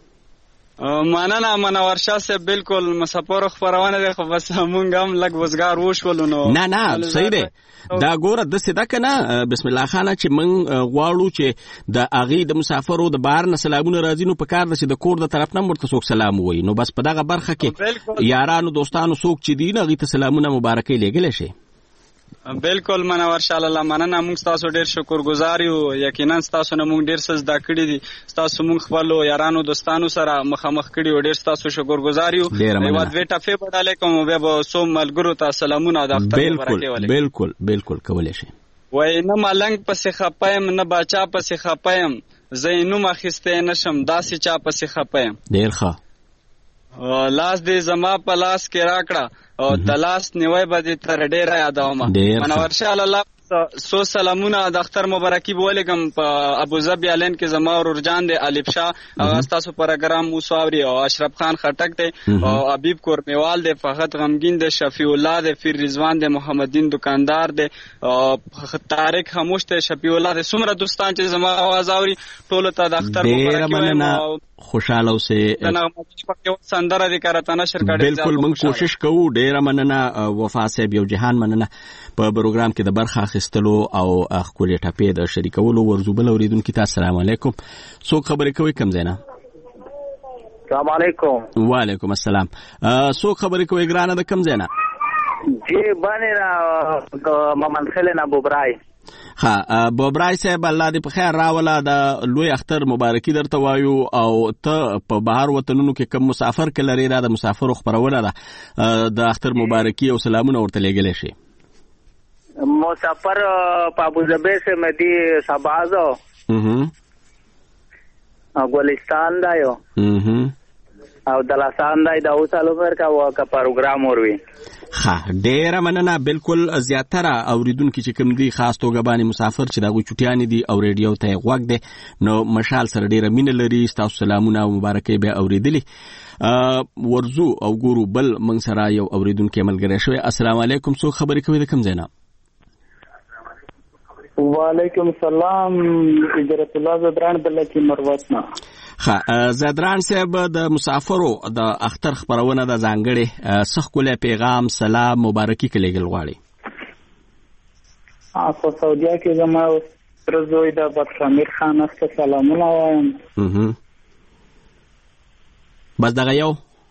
Speaker 14: مننه منور شاه صاحب. بالکل مسافر خبرونه ده خو بس مونږ هم لږ وزګار وشولو. نو
Speaker 1: نه نه صحیح ده. دا ګوره د سیده کنه بسم الله خانه چې مونږ غواړو چې د اغي د مسافرو د بهر نه سلامونه راځي نو په کار ده چې د کور د طرف نه ورته څوک سلام وایي. نو بس په دغه برخه کې یارانو دوستانو څوک چې دي هغوی ته سلامونه مبارکۍ لیږلی شي.
Speaker 14: بالکل منور شاه الله مننه. موږ تاسو ډیر شکرګزار یو. یقینا تاسو نه موږ ډیر څه زده کړي دي. تاسو موږ خپل یارانو دوستانو سره مخامخ کړي او ډیر تاسو شکرګزار یو. یو د ویټا فی په ډاله کوم به به سو ملګرو ته سلامونه د اختر مبارکي ولې.
Speaker 1: بالکل بالکل کولای شي.
Speaker 14: وای نه ملنګ پسې خپایم نه باچا پسې خپایم زینو مخسته نشم داسې چا پسې خپایم.
Speaker 1: ډیر ښه.
Speaker 14: لاس دې زما په لاس کې راکړه او د لاس نیوی به دې تر ډېره یادومه. منور شاه الله سو سلامونه د اختر مبارکي بولګم په ابوظبي الین کې زما ورور جان دی الف شاه او تاسو پروګرام موساوري او اشرف خان خټک دی او حبیب کورمیوال دی فقط غمگین دی شفیع الله دی فیر رضوان دی محمدین دکاندار دی او طارق خاموش دی شفیع الله دی. څومره دوستان چې زما आवाज اوري ټول ته د اختر مبارکي
Speaker 1: خوشاله اوسئ.
Speaker 14: سندره دې کارته نشر کړي.
Speaker 1: بالکل موږ کوشش کوو. ډیره مننه وفا صاحب. یو جهان مننه په پروګرام کې د برخه اخیستلو او ښکلې ټپې د شریکولو. ورځو بل اوریدونکي ته السلام علیکم. څوک خبرې کوئ؟ کوم ځای نه؟
Speaker 15: السلام علیکم.
Speaker 1: وعلیکم السلام. څوک خبرې کوئ ګرانه د کوم ځای نه؟
Speaker 15: جی باندې محمد خلیل ابوبرای.
Speaker 1: ها بوبرای صاحب الله دې په خیر راوله. د لوی اختر مبارکي درته وایو او ته په بهر وطنونو کې کوم مسافر کې لرې را د مسافرو خپرونه ده د اختر مبارکي او سلامونه ورته لیږلی شي.
Speaker 15: مسافر په ابوظبي سے مدي سبازو ګلستان دا یو او دلاسان دا د اوسالو ورکا وکا پروګرام وروي.
Speaker 1: ها ډیره مننه. بالکل زیاتره اوریدونکو چې کوم دي خاص توګه باندې مسافر چې دغه چټیان دي او ریډیو ته غوږ دي نو مشال سره ډیره مینه لري. تاسو سلامونه او مبارکي به اوریدلی. ورزو او ګورو بل من سره یو اوریدونکو ملګری شوی. السلام علیکم. څو خبرې کوي د کوم ځای نه؟
Speaker 16: وعلیکم السلام. اجرت الله زدران بلکی مروت نه.
Speaker 1: ها زدران صاحب د مسافرو د اختر خبرونه د ځانګړي څه ښکلی پیغام سلام مبارکي کلیږل غواړي؟
Speaker 16: په سعودیا کې زما تر زوی د بدخمیر خان است سلامونه وایم.
Speaker 1: بس دغه یو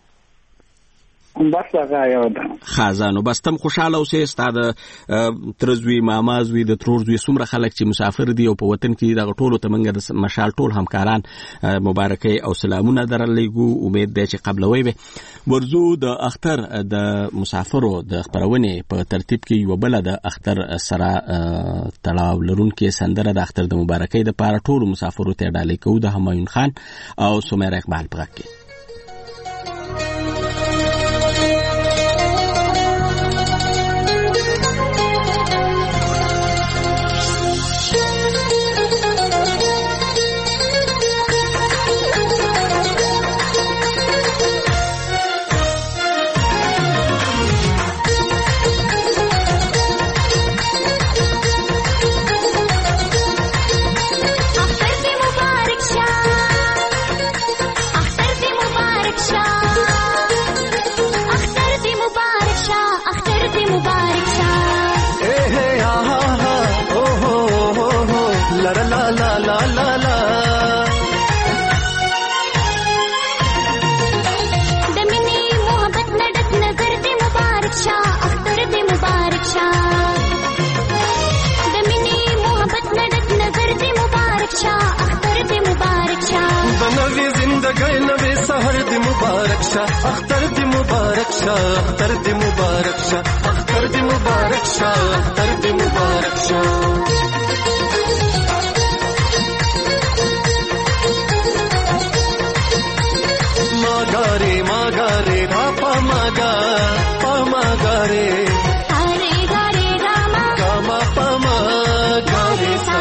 Speaker 16: بس هغه یو ده.
Speaker 1: خازانو بس تم خوشاله اوسې. ستا د ترزوی ماما زوی د ترور زوی څومره خلک چې مسافر دي او په وطن کې دغه ټولو ته موږ د مشال ټول همکاران مبارکۍ او سلامونه درلیږو. امید دی چې قبلوي به ورزو د اختر د مسافرو د خپرونې په ترتیب کې یو بل د اختر سره تړاو لرونکې سندره د اختر د مبارکۍ د پاره ټولو مسافرو ته ډالۍ کوو د همایون خان او سمیرا اقبال په غږ کې.
Speaker 17: لا لا لا لا لا
Speaker 18: دمنی محبت نډک نظر دې مبارک شاه اختر دې مبارک شاه دمنی محبت نډک نظر دې مبارک شاه اختر دې مبارک شاه
Speaker 17: د نوې زندګۍ نوې سحر دې مبارک شاه اختر دې مبارک شاه اختر دې مبارک شاه اختر دې مبارک شاه اختر دې مبارک شاه ماګاره ماګاره پاپا ماګا پاماګاره
Speaker 18: هره ګاره ګاما
Speaker 17: ګاما پاما ګاره سا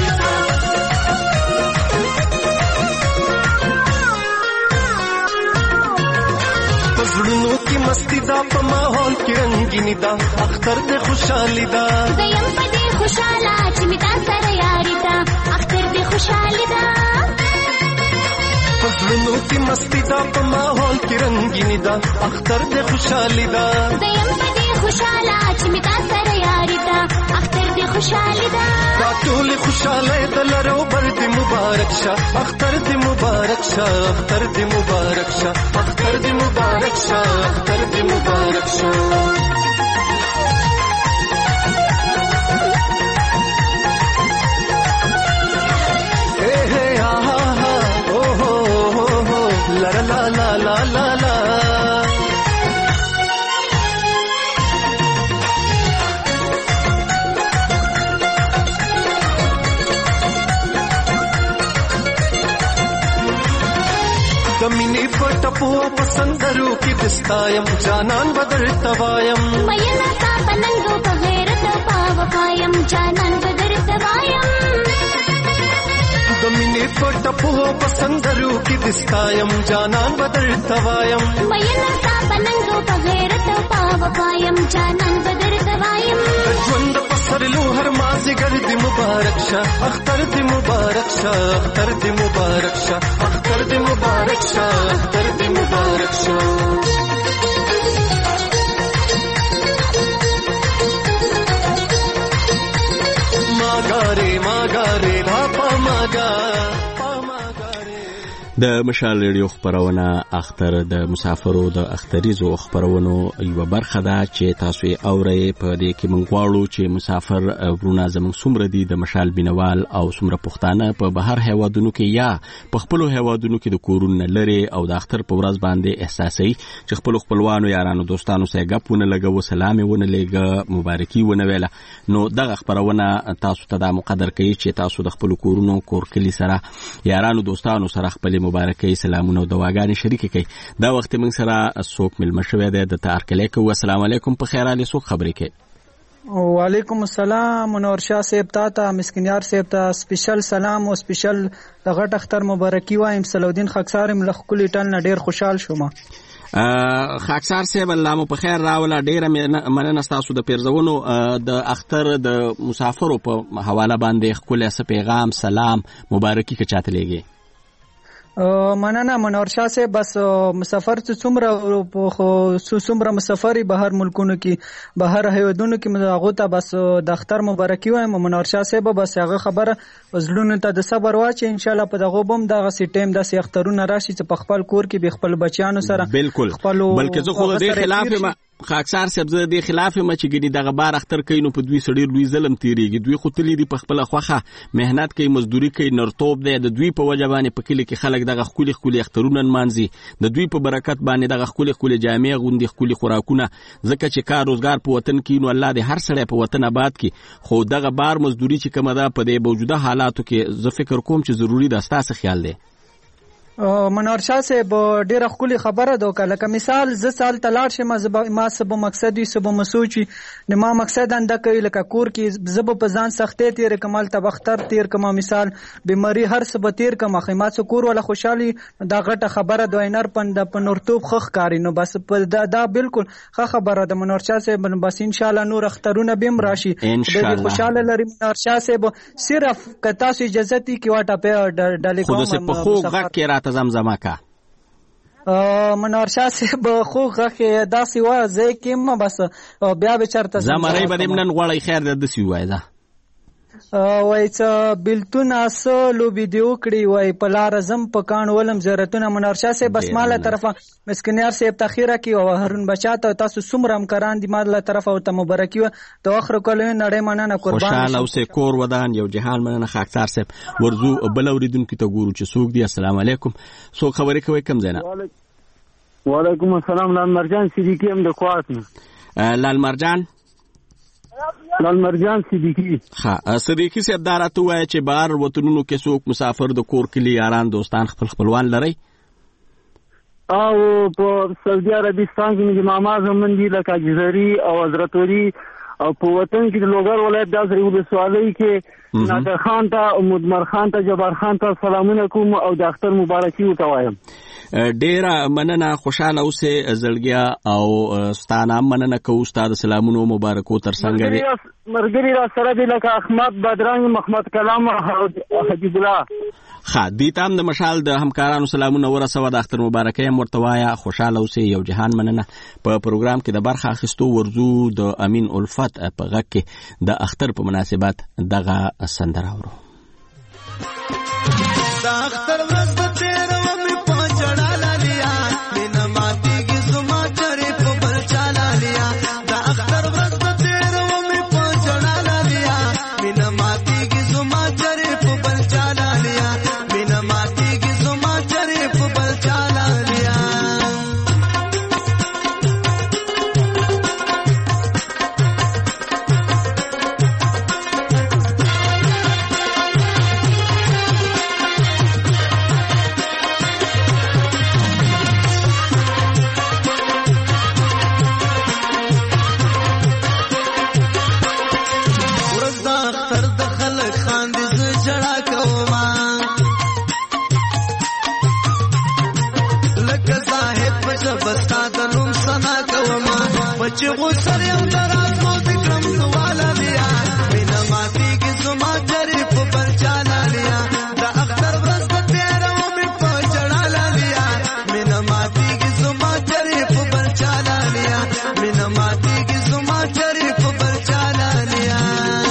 Speaker 17: پزړونو کې مستی دا په ماحول کې رنگینی دا اختر دې خوشحالي دا
Speaker 18: زیم په دې خوشاله چې می تا سره یاري دا اختر دې خوشحالي دا
Speaker 17: پزړونو کې مستی دا په ماحول کې رنگینی دا اختر دې خوشحالي دا
Speaker 18: زیم په دې خوشاله چې می تا سره یاري دا اختر دې خوشحالي دا
Speaker 17: دا ټول خوشاله دلرو بر دې مبارک شه اختر دې مبارک شه اختر دې مبارک شه اختر دې مبارک شه اختر دې مبارک شه La la la la la la دمینی پټپو پسندرو کې دستایم جانان بدل توایم
Speaker 18: مېنا تا پننګو په غیرت پاو قایم جانان بدر توایم
Speaker 17: دمینی پټپو پسندرو کې دستایم جانان بدل توایم
Speaker 18: مېنا تا پننګو په غیرت پاو قایم جانان بدر توایم
Speaker 17: ژوند پسرلو هر مازیګر دې مبارک شه اختر دې مبارک شه اختر دې مبارک شه اختر دې مبارک شه اختر دې مبارک شه ماګاره ماګاره لاپا ماګا
Speaker 1: د مشال ریډیو خبرونه اختر د مسافرو د اختریزو خبرونو یو برخه ده چې تاسو یې اورئ په دې کې موږ غواړو چې مسافر ورونه زموږ څومره دي د مشال بینوال او څومره پښتانه په بهر هیوادونو کې یا په خپل هیوادونو کې د کورونه لري او د اختر په ورځ باندې احساسي چې خپل خپلوانو یارانو دوستانو سره غپونه لګو سلام ونه لګه مبارکي ونه ویله نو دغه خبرونه تاسو ته د مقدر کوي چې تاسو د خپل کورونو کور کلی سره یارانو دوستانو سره خپل مبارکي سلامونه او دعاګانې شریکې کوي دا وخت موږ سره څوک ملمه شوی دی د تارکلې کو السلام علیکم په خیر علي څوک خبرې کوي
Speaker 19: وعلیکم السلام منور شاه صاحب تا مسکینیار صاحب ته سپیشل سلام او سپیشل دغه اختر مبارکي وایم صلاح خاکسار ملخ کلی ټل نه ډیر خوشحال شوم
Speaker 1: خاکسار صاحب الله مو په خیر راوله ډیره مننه تاسو د پیرزونو د اختر د مسافرو په حواله باندې خپل پیغام سلام مبارکي که چاته لګي
Speaker 19: مننه منور شاه صاحب بس مسافر څومره څومره مسافر بهر ملکونو کې بهر هیوادونو کې مغه ته بس د اختر مبارکي وایم منور شاه صاحب بس هغه خبره وزلونه ته د صبر واچي ان شاء الله په دغه بم دغه سیټیم د اخترونه راشي چې په خپل کور کې به خپل بچیانو سره
Speaker 1: بالکل بلکې زه خو د خلاف ما خاکسار صاحب زه د خلاف ما چې ګني دغه بار اختر کینو په دوی سړي لوی ظلم تیریږي دوی خو تللی دی په خپل خوخه مهنت کوي مزدوري کوي نرتوب دی د دوی په وجبانه په کلی کې خلک دغه خولي خولي اخترونه مانځي د دوی په برکت باندې دغه خولي خولي جامع غوندي خولي خوراکونه ځکه چې کار روزګار په وطن کې نو الله دې هر سړی په وطن آباد کې خو دغه بار مزدوري چې کومه ده په دې موجوده حالاتو کې زه فکر کوم چې ضروری ده ستاسو خیال دی
Speaker 19: منور شاه صاحب ډیره خولي خبره ده کله مثال ز سال تلار شه ما سبو مقصد وي سبو مسوچي د ما مقصد انده کوي لکه کور کې زب په ځان سختې تیر کمال تبختر تیر کما مثال بیماری هر سب تیر کما خیمات کور ولا خوشحالي دا غټه خبره ده وینر پند په نورتوب خخ کاری نو بس دا, دا بالکل خه خبره ده منور شاه صاحب بس ان شاء الله نور اخترونه بیم راشي د خوشاله لري منور شاه صاحب صرف کتا سو اجازه تی کی واټه په ډالې کوم
Speaker 1: خو په خو غک کې راته زمزمه کا
Speaker 19: منور شاه صاحب خو غخه داسې و زه کېم بس بیا به چرته
Speaker 1: زمری به نن غوړی خیر د دسی وای دا
Speaker 19: وای څه بیلتون اسو لو ویډیو کړی وای په لار زم په کان ولم زرتونه منور شاه صاحب بسماله طرفه مسکنیار صاحب تخیره کی او هارون بچا ته تاسو څومره همکاران دي ماله طرفه او ته مبارکي د اخر کله نړۍ مننه قربان
Speaker 1: خوشاله اوسه کور ودان یو جهان مننه خاکسار صاحب ورزو بل اوریدونکو ته ګورو چې څوک دي. السلام علیکم. څوک خبرې کوي کم زینا؟
Speaker 20: وعلیکم السلام. لال مرجان صدیقی هم د خواص نه.
Speaker 1: لال مرجان
Speaker 20: لال مرجان صدیقی.
Speaker 1: ها صدیقی صاحب دا راته وایي چې بهر وطنونو کې څوک مسافر د کور کلی یاران دوستان خپل خپلوان لري؟
Speaker 20: او په سعودي عربستان کې مې ماما زمون دي لکه جزري او حضرت ولي او په وطن کې د لوګر ولایت د ازري ولسوالۍ کې نادر خان ته او مدمر خان ته جبار خان ته سلامونه کوم او د اختر مبارکي وتوایم.
Speaker 1: ډیره مننه خوشاله اوسه زړګیا او ستانه مننه کو استاد سلامونو مبارکو تر څنګه دی
Speaker 20: مرګري را سره دی لکه احمد بدرنګ محمد کلام حبیب الله.
Speaker 1: خا دې تام د مشال د همکارانو سلامونه ورسوه د اختر مبارکي مرتوایا خوشاله اوسه یو جهان مننه. په پروګرام کې د برخه اخیستو ورزو د امین الفت په غږ کې د اختر په مناسبت دغه سندره اورو.
Speaker 17: د اختر ورځ په تیر و می پچړا لالیا مینا ماتي کی زما چرې په بل چالا لیا. د اختر ورځ په تیر و می پچړا لالیا مینا ماتي کی زما چرې په بل چالا لیا مینا ماتي کی زما چرې په بل چالا لیا. چې غوسر یم دراتو ذکرم سوالا لیا مینا ماتی کی زما جری په بل چالا لیا. د اختر ورځ په تیر و می په چړالا لیا مینا ماتی کی زما جری په بل چالا لیا مینا ماتی کی زما جری په بل چالا لیا.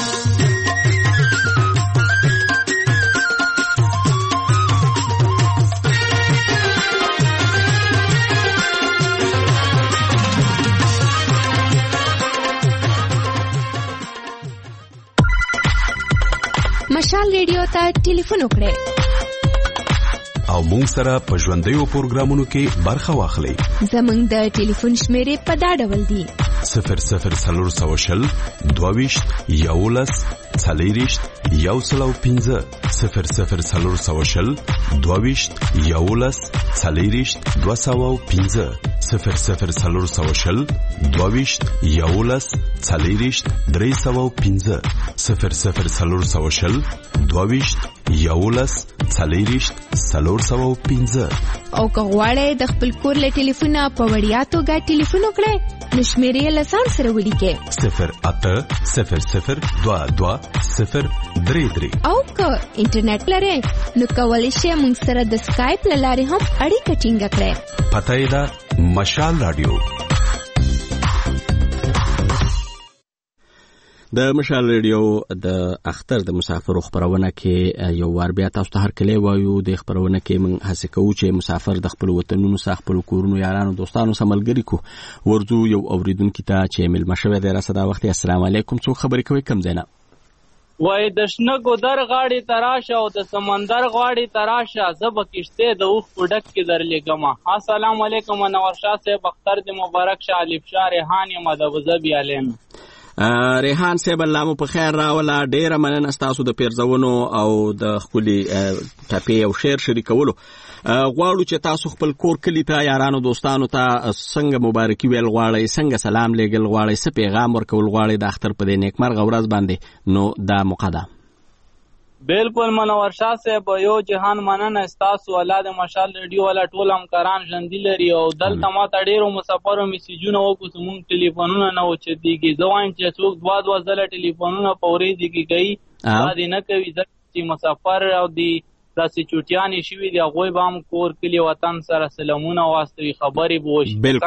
Speaker 6: مشال ریډیو ته ټلیفون وکړئ
Speaker 7: او موږ سره په ژوندیو پروګرامونو کې برخه واخلئ.
Speaker 6: زموږ د ټلیفون شمیرې په دا ډول دي:
Speaker 7: صفر صفر څلور سوه شل دوه ویشت یولس څلېرویشت یو سل او پنځه صفر صفر څلور سوه شل دوه ویشت یولس څلېرویشت دوه سوه او پنځه صفر صفر څلور سوه شل دوه ویشت یولس څلېرویشت درې سوه او پنځه صفر صفر څلور سوه شل دوه ویشت یولس څلېرویشت څلور سوه او پنځه.
Speaker 6: او که غواړئ د خپل کور له ټلیفونه په وړیا توګه ټلیفون وکړئ نو شمیرې له ځان سره ولیکئ
Speaker 7: صفر اته صفر صفر دوه دوه صفر درې درې.
Speaker 6: او که انټرنیټ لرئ نو کولی شئ موږ سره د سکایپ له لارې هم اړیکه ټینګه کړئ.
Speaker 7: پته یې ده مشال رادیو.
Speaker 1: د مشال ریډیو د اختر د مسافرو خبرونه کې یو وار بیا تاسو ته هر کله وایو د خبرونه کې موږ هڅه کوو چې مسافر د خپل وطنونو څخه خپل کورونو یارانو دوستانو سره ملګری کو ورځو یو اوریدونکو ته چې مل مشوي د راسه دا وخت. السلام علیکم. څو خبرې کوي کم زینا؟
Speaker 21: وای د شنه ګودر غاړي تراشه او د سمندر غاړي تراشه زب کشته د اوخ پډک کې درلګما. السلام علیکم انور شاه صاحب اختر د مبارک شاه الف شاه ریحان مدب زبی علیم.
Speaker 1: ریحان صاحب الله مو په خیر راولا. ډیره مننه تاسو د پیرزونو او د خولي ټاپي او شیر شریکولو. غواړو چې تاسو خپل کور کلی ته یارانو دوستانو ته څنګه مبارکي ویل غواړئ، څنګه سلام لېږل غواړئ، څه پیغام ورکول غواړئ د اختر په دې نیکمرغه ورځ باندې، نو دا موقع ده.
Speaker 21: بالکل منور شاه صاحب یو جهان مننه ستاسو. الله د مشال ریډیو والا ټول همکاران ژوندي لري او دلته ما ته ډېرو مسافرو میسیجونه وکړو مونږ ټلیفونونه نه وچتېږي. زه وایم چې څوک دوه دوه ځله ټلیفونونه په ورځ کې کوي دا دې نه کوي ځکه چې مسافر او د داسې چوټیانې شوي دي هغوی به هم کور کلي وطن سره سلامونه واستوي خبرې به وشي.
Speaker 1: بالکل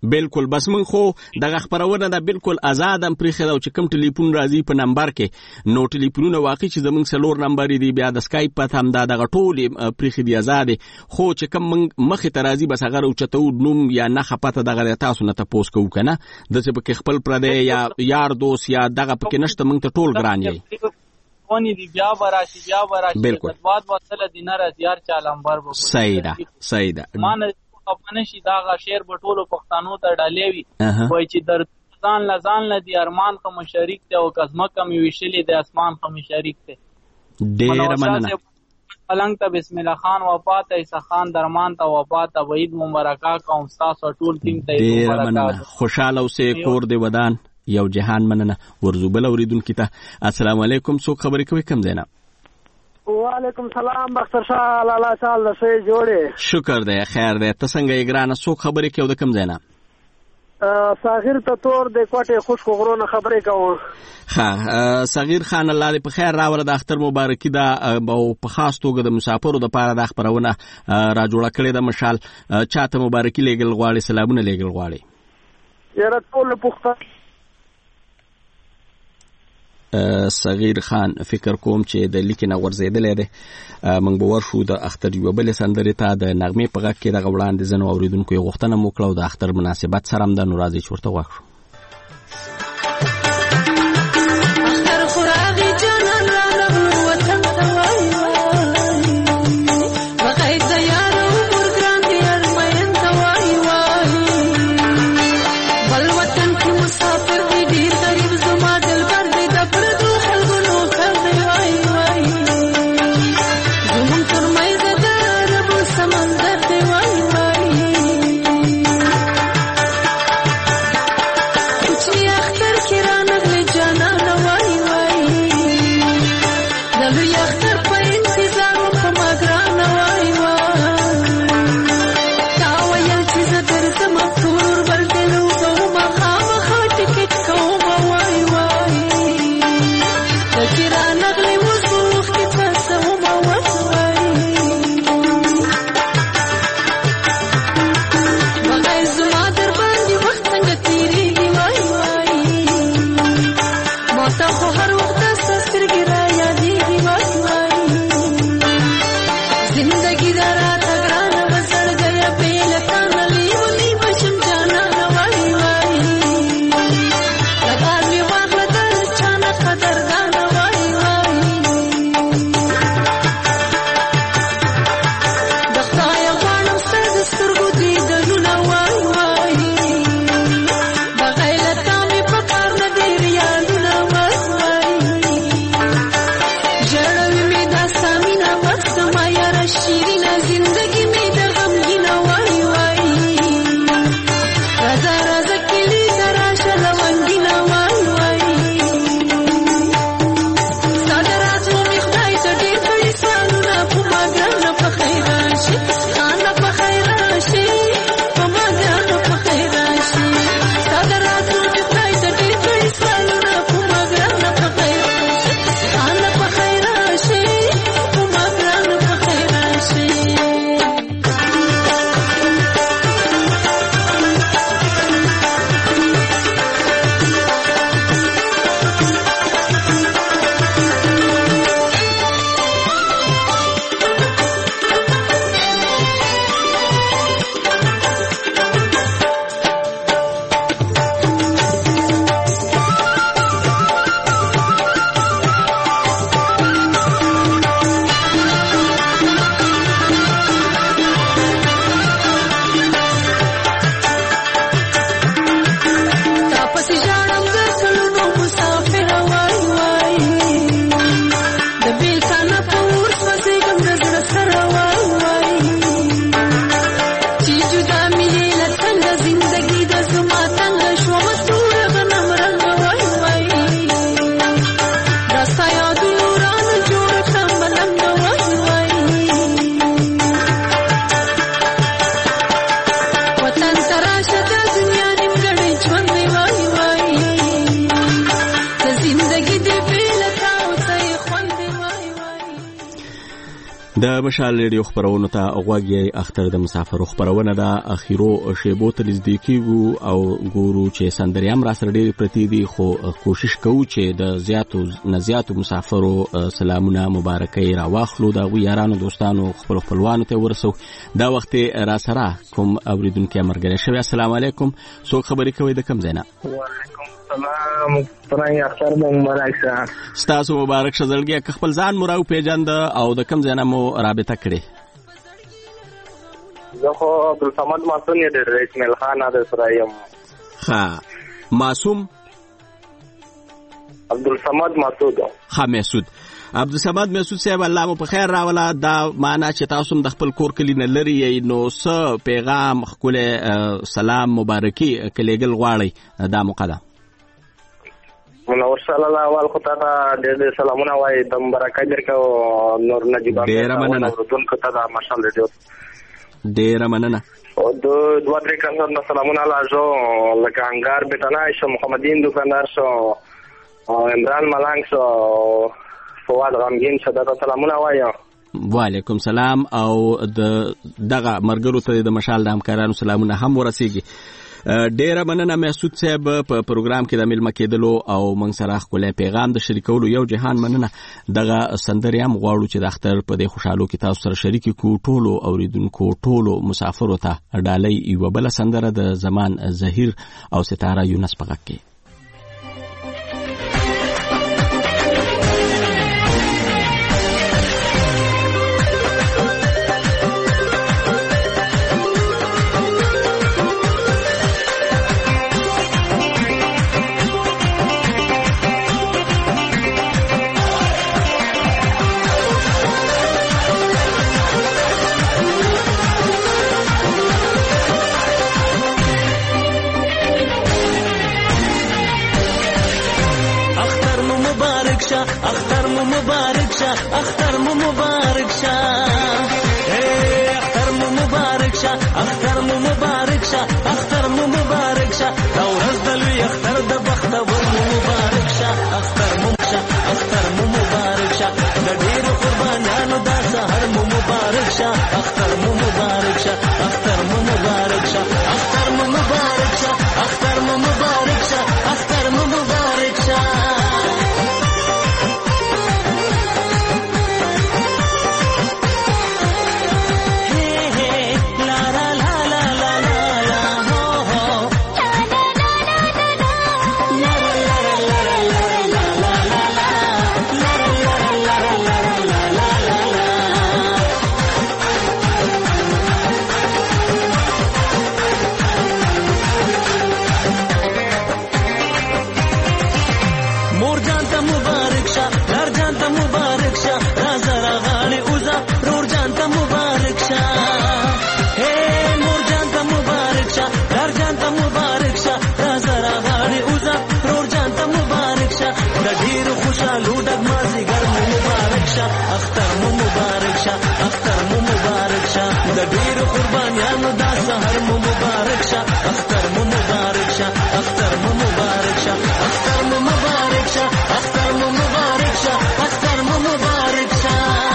Speaker 1: بالکل بس من خو دغه خبرونه د بالکل آزاد ام پرې خو چې کوم ټلیفون راځي په نمبر کې نو ټلیفونونه واقعي چې زمونږ سلور نمبر دی بیا د اسکایپ په هم دا دغه ټول پرې دی آزاد خو چې کوم مخ ته راځي بس هغه اوچتو نوم یا نه خپته دغه تاسو نه تاسو کو کنه د څه په خپل پر دی یا یار دوست یا دغه پکې نشته مونږ ته ټول ګران یې
Speaker 21: ونی دی بیا براشي بیا براشي
Speaker 1: بالکل
Speaker 21: بعد وصله دینار زیار چا نمبر بو
Speaker 1: صحیح ده صحیح ده
Speaker 21: مان خپنه شي دا غ شعر بټولو پښتنو ته ډالېوي وای چې در ځان لزان لدی ارمان خو مشارک ته او کزمه کم ویشلې د اسمان خو مشارک ته
Speaker 1: ډېر مننه
Speaker 21: پلنګ ته بسم الله خان وفات ایسا خان درمان ته وفات وحید مبارکا قوم تاسو ټول ټیم ته
Speaker 1: ډېر مننه خوشاله اوسې کور دی ودان یو جهان مننه ورزوبل اوریدونکو ته السلام علیکم څوک خبرې کوي کم زینا
Speaker 3: وعلیکم سلام بختر شاه لالا سال د سې جوړې
Speaker 1: شکر دی خیر دی ته څنګه یې ګرانه څوک خبرې کوي د کم ځای
Speaker 3: نه صغیر ته تور د کوټه خوش غرونه خبرې کوم
Speaker 1: ها صغیر خان الله دې په خیر راوړه د اختر مبارکي دا په خاص توګه د مسافرو د پاره د خبرونه را جوړه کړې د مشال چاته مبارکي لګل غواړي سلامونه لګل غواړي
Speaker 3: یاره ټول پښتون
Speaker 1: صغیر خان فکر کوم چې د لیکنه ورزیدلې ده موږ به ورشو د اختر یو بل سندرې ته د نغمې په غږ کې د غوړاندې زنو اوریدونکو یو غوښتنه موکړو د اختر مناسبت سره هم د نورازي چورته واخلو د مشال ریډیو خبرونو ته غوږی اختر د مسافر خبرونه ده اخیرو شیبو ته نږدې کیږو او ګورو چې سندریام را سره ډېر پرتی دي خو کوشش کوو چې د زیاتو نزیاتو مسافرو سلامونه مبارکي را واخلو د یارانو دوستانو خپل خپلوانو ته ورسو دا وخت را سره کوم اوریدونکو مرګره شوی السلام علیکم څوک خبرې کوي د کوم ځای نه
Speaker 4: وعلیکم السلام پرای اختر مبارک شه
Speaker 1: ستاسو مبارک شه زړګي که خپل ځان مراو پیجند او د کوم ځای نه مو رابطه کړې
Speaker 4: زه خو عبدالصمد معصوم یم د اسماعیل خان د سرایم
Speaker 1: ها معصوم
Speaker 4: عبدالصمد مسعود
Speaker 1: ها مسعود عبدالصمد مسعود صاحب الله مو په خیر راولا دا معنا چې تاسو د خپل کور کلی نه لري نو څه پیغام خپل سلام مبارکي کلیګل غواړي دا مقدم
Speaker 4: منور صلی الله اول خدای ته ډېر سلامونه وای د برکت درکو نور نجیب
Speaker 1: ډېر مننه
Speaker 4: ورتون کته دا ماشاءالله ډېر
Speaker 1: ډېر مننه
Speaker 4: او دو دوه درې کسان سلامونه لاجو لکه انګار بتنا شو محمدین دکاندار شو عمران ملنګ شو فواد غمگین شو دا سلامونه وایم
Speaker 1: وعلیکم سلام او د دغه مرګرو ته د مشال د همکارانو سلامونه هم ورسیږي ډیره مننه مسعود صاحب په پروګرام کې د ملما کېدلو او موږ سره خپل پیغام د شریکولو یو جهان مننه دغه سندري هم غواړو چې د اختر په دې خوشحالو کې تاسو سره شریک کو ټولو اوریدونکو ټولو مسافرو ته ډالۍ یو بل سندره د زمان زهیر او ستاره یونس په غږ کې
Speaker 17: اختر مو مبارک شه اختر مو مبارک شه اے اختر مو مبارک شه اختر مو مبارک شه اختر مو مبارک شه دا ورځ د لوی اختر د بختور مو مبارک شه اختر مو شه اختر مو مبارک شه د ډیرو قربانانو دا سحر مو مبارک شه اختر مو مبارک شه اختر مو مبارک شه اختر مو مبارک شه اختر مو مبارک شه اختر مو مبارک شه اختر مو مبارک شه اختر مو مبارک شه د ډیرو قربانیانو دا سحر مو مبارک شه اختر مو مبارک شه اختر مو مبارک شه اختر مو مبارک شه اختر مو مبارک شه اختر مو مبارک شه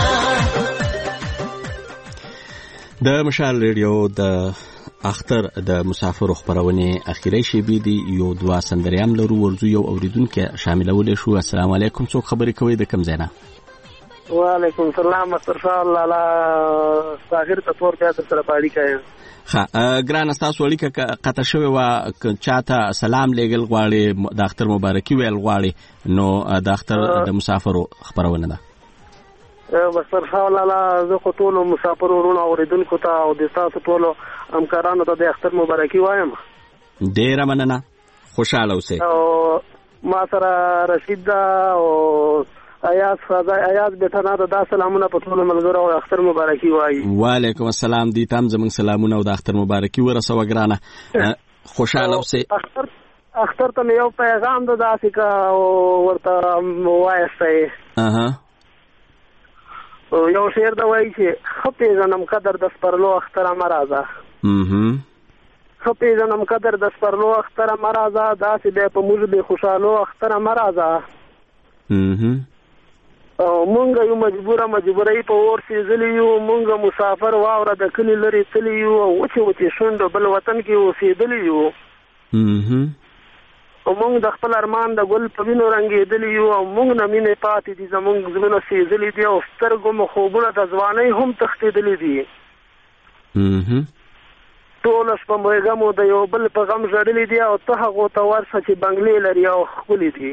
Speaker 1: د مشال ریډیو د اختر د مسافر خبرونه اخیری شیبې دی یو دوا سندریام لرو ورزو یو اوریدونکو شاملول شو السلام علیکم څوک خبرې کوي د کوم ځای نه
Speaker 3: وعلیکم السلام استغفر الله لا صاحب ته تور ته سره پاړی کوي
Speaker 1: ها ګران تاسو اړیکه قطع شوی و چاته سلام لېګل غواړي د اختر مبارکي ویل غواړي نو د اختر د مسافرو خبرونه ده
Speaker 3: استغفر الله لا زه خو ټول مسافر ورونو اوریدونکو ته او د تاسو ټول همکارانو ته د اختر مبارکي وایم
Speaker 1: ډیره مننه خوشاله اوسئ
Speaker 3: او ما سره رشید او ایاز فضای ایاز بتنا دا سلامونه په ټول ملګرو او اختر مبارکي وایي
Speaker 1: وعلیکم السلام دي تام زمون سلامونه او د اختر مبارکي ورسوه ګرانه خوشاله اوسئ
Speaker 3: اختر اختر ته یو پیغام د داسې کا ورته وایسته
Speaker 1: اها
Speaker 3: یو شعر دا وایي چې خپې زنم قدر د سپرلو اختر مرزه
Speaker 1: اها
Speaker 3: خپې زنم قدر د سپرلو اختر مرزه داسې به په موږ به خوشاله اختر مرزه
Speaker 1: اها
Speaker 3: او مونږ یو مجبوره مجبورۍ په اور سېزلي یو، مونږ مسافر واوره د کلي لرې تللي یو او وچې وچې شونډو بل وطن کې اوسېدلي یو. او مونږ د خپل ارمان د ګل په وینو رنګېدلي یو او مونږ نه مینې پاتې دي، زمونږ زړونه سېزلي دي او سترګو مو خوبونه د ځوانۍ هم تښتېدلي دي. ټوله شپه مېږه مو د یو بل په غم ژړلي دي او ته هغو ته ورشه چې بنګلې لري او ښکلي دي.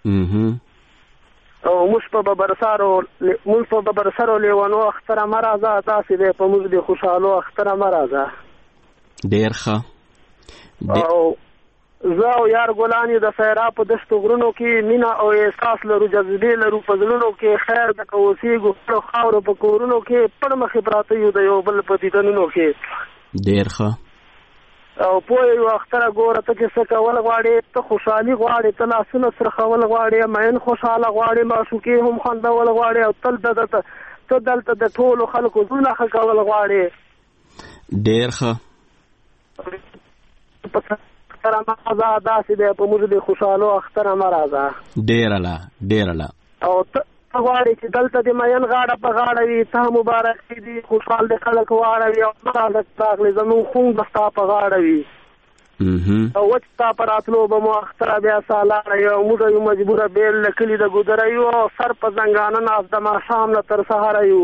Speaker 3: او موږ په ببرسارو موږ په ببرسرو لیوانو اختره مه راځه، داسې دی په موږ د خوشحالو اختره مه راځه.
Speaker 1: ډېر ښه.
Speaker 3: او زه او یار ګلان د سیراب په دشتو غرونو کې مینه او احساس لرو، جذبې لرو په زړونو کې، خیر د که اوسېږو خپلو خاورو په کورونو کې، پړ مخې پراته یو د یو بل په دیدنونو کې.
Speaker 1: ډېر ښه.
Speaker 3: او پوه یو اختره ګوره ته چې څه کول غواړې، ته خوشحالي غواړې، ته لاسونه څرخول غواړې، مین خوشحاله غواړې، معشوقې هم خندول غواړې او تل د ته دلته د ټولو خلکو زړونه ښه کول غواړې.
Speaker 1: ډېر ښه.
Speaker 3: اختره مه راځه، داسې دی په موږ د خوشحالو اختره مه راځه.
Speaker 1: ډېره لا ډېره لا.
Speaker 3: او ته غواړې چې دلته د مین غاړه په غاړه وي، ته مبارکي دي خوشحال د خلک واړوي او مه راځه راغلې زمونږ خون به ستا په غاړه وي. او وچ ستا په راتلو به مو اختره بیا سالاړه یو، موږ یو مجبوره بیل له کلي د ګودره یو او سر په زنګانه ناست د ماښام نه تر سهاره یو.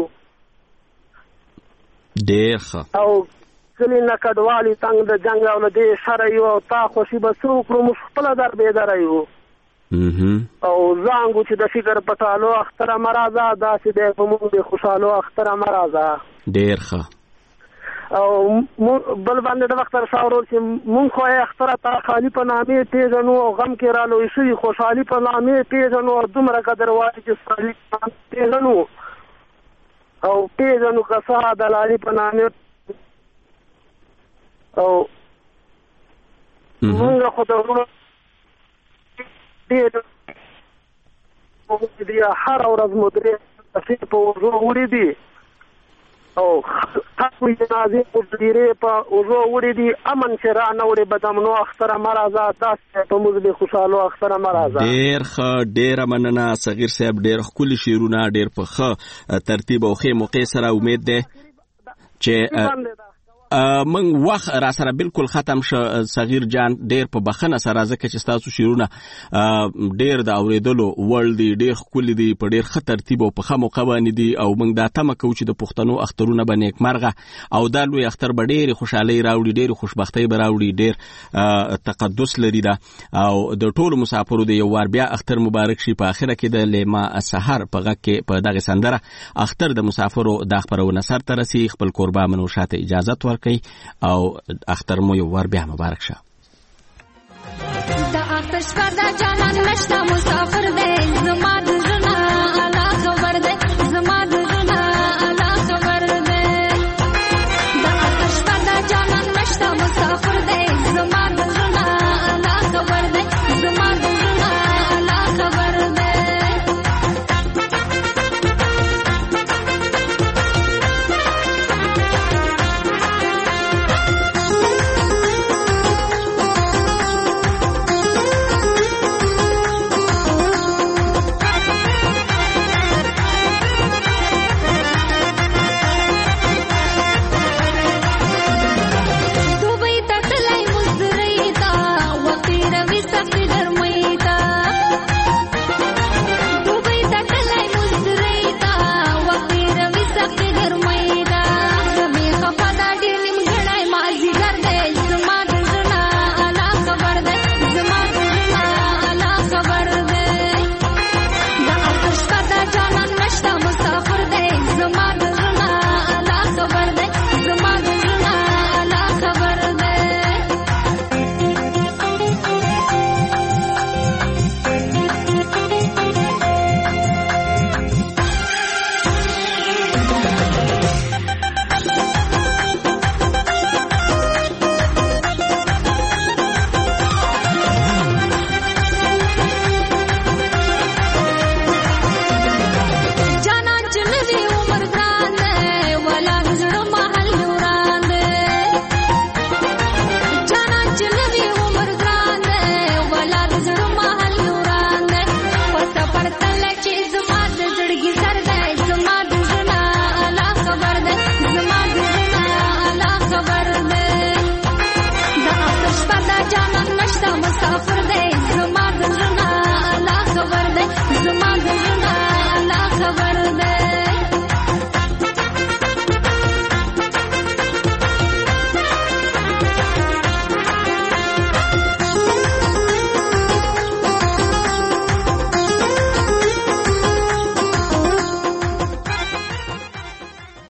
Speaker 1: ډېر ښه.
Speaker 3: او کلي نه کډوالي تنګ د جنګ او له دې شره یو او تا خوشي به څه وکړو، موږ خپله در بېدره یو. او زانګو چې د فکر په تالو اختره مه راځه، داسې دی په موږ د خوشحالو اختره مه راځه.
Speaker 1: ډېر ښه.
Speaker 3: او بل باندې د وخت تر شاورول چې مونږ خو یې اختره تا خالي په نامې پېژنو او غم کې را لوی شوي خوشحالي په نامې پېژنو او دومره قدر وایي چې سالي په نامې پېژنو او پېژنو که څه دلالي په نامې. او مونږ خو د وروڼو ډېر هره ورځ مو درې دقیقې په اوږو وړي دي او خلکو جنازې په ډېرې په اوږو وړي دي، امن چې را نه وړي بدامنو اختره مه راځه، داسې په موږ د خوشحالو اختره مه راځه.
Speaker 1: ډېر ښه. ډېره مننه صغیر صاحب، ډېر ښکلي شعرونه ډېر په ښه ترتیب او ښې موقع سره. امید دی چې من وخت را سره بالکل ختم شو صغیر جان، ډېر په بخنه سره ځکه چې ستاسو شعرونه ډېر د اورېدلو وړ دي، ډېر ښکلي دي، په ډېر ښه ترتیب او په ښه موقع باندې دي. او موږ دا تمه کوو چې د پښتنو اخترونه به نیکمرغه او دا لوی اختر به ډېرې خوشحالۍ راوړي، ډېرې خوشبختۍ به راوړي، ډېر تقدس لري دا. او د ټولو مسافرو د یو وار بیا اختر مبارک شي. په اخره کې د لیما سحر په غږ کې په دغه سندره اختر د مسافرو دا خپرونه سرته رسي. خپل کوربه منوشه ته اجازه ورکړئ او اختر مو یو ور بیا مبارک شه.
Speaker 18: د اختر شپه د جانان نشته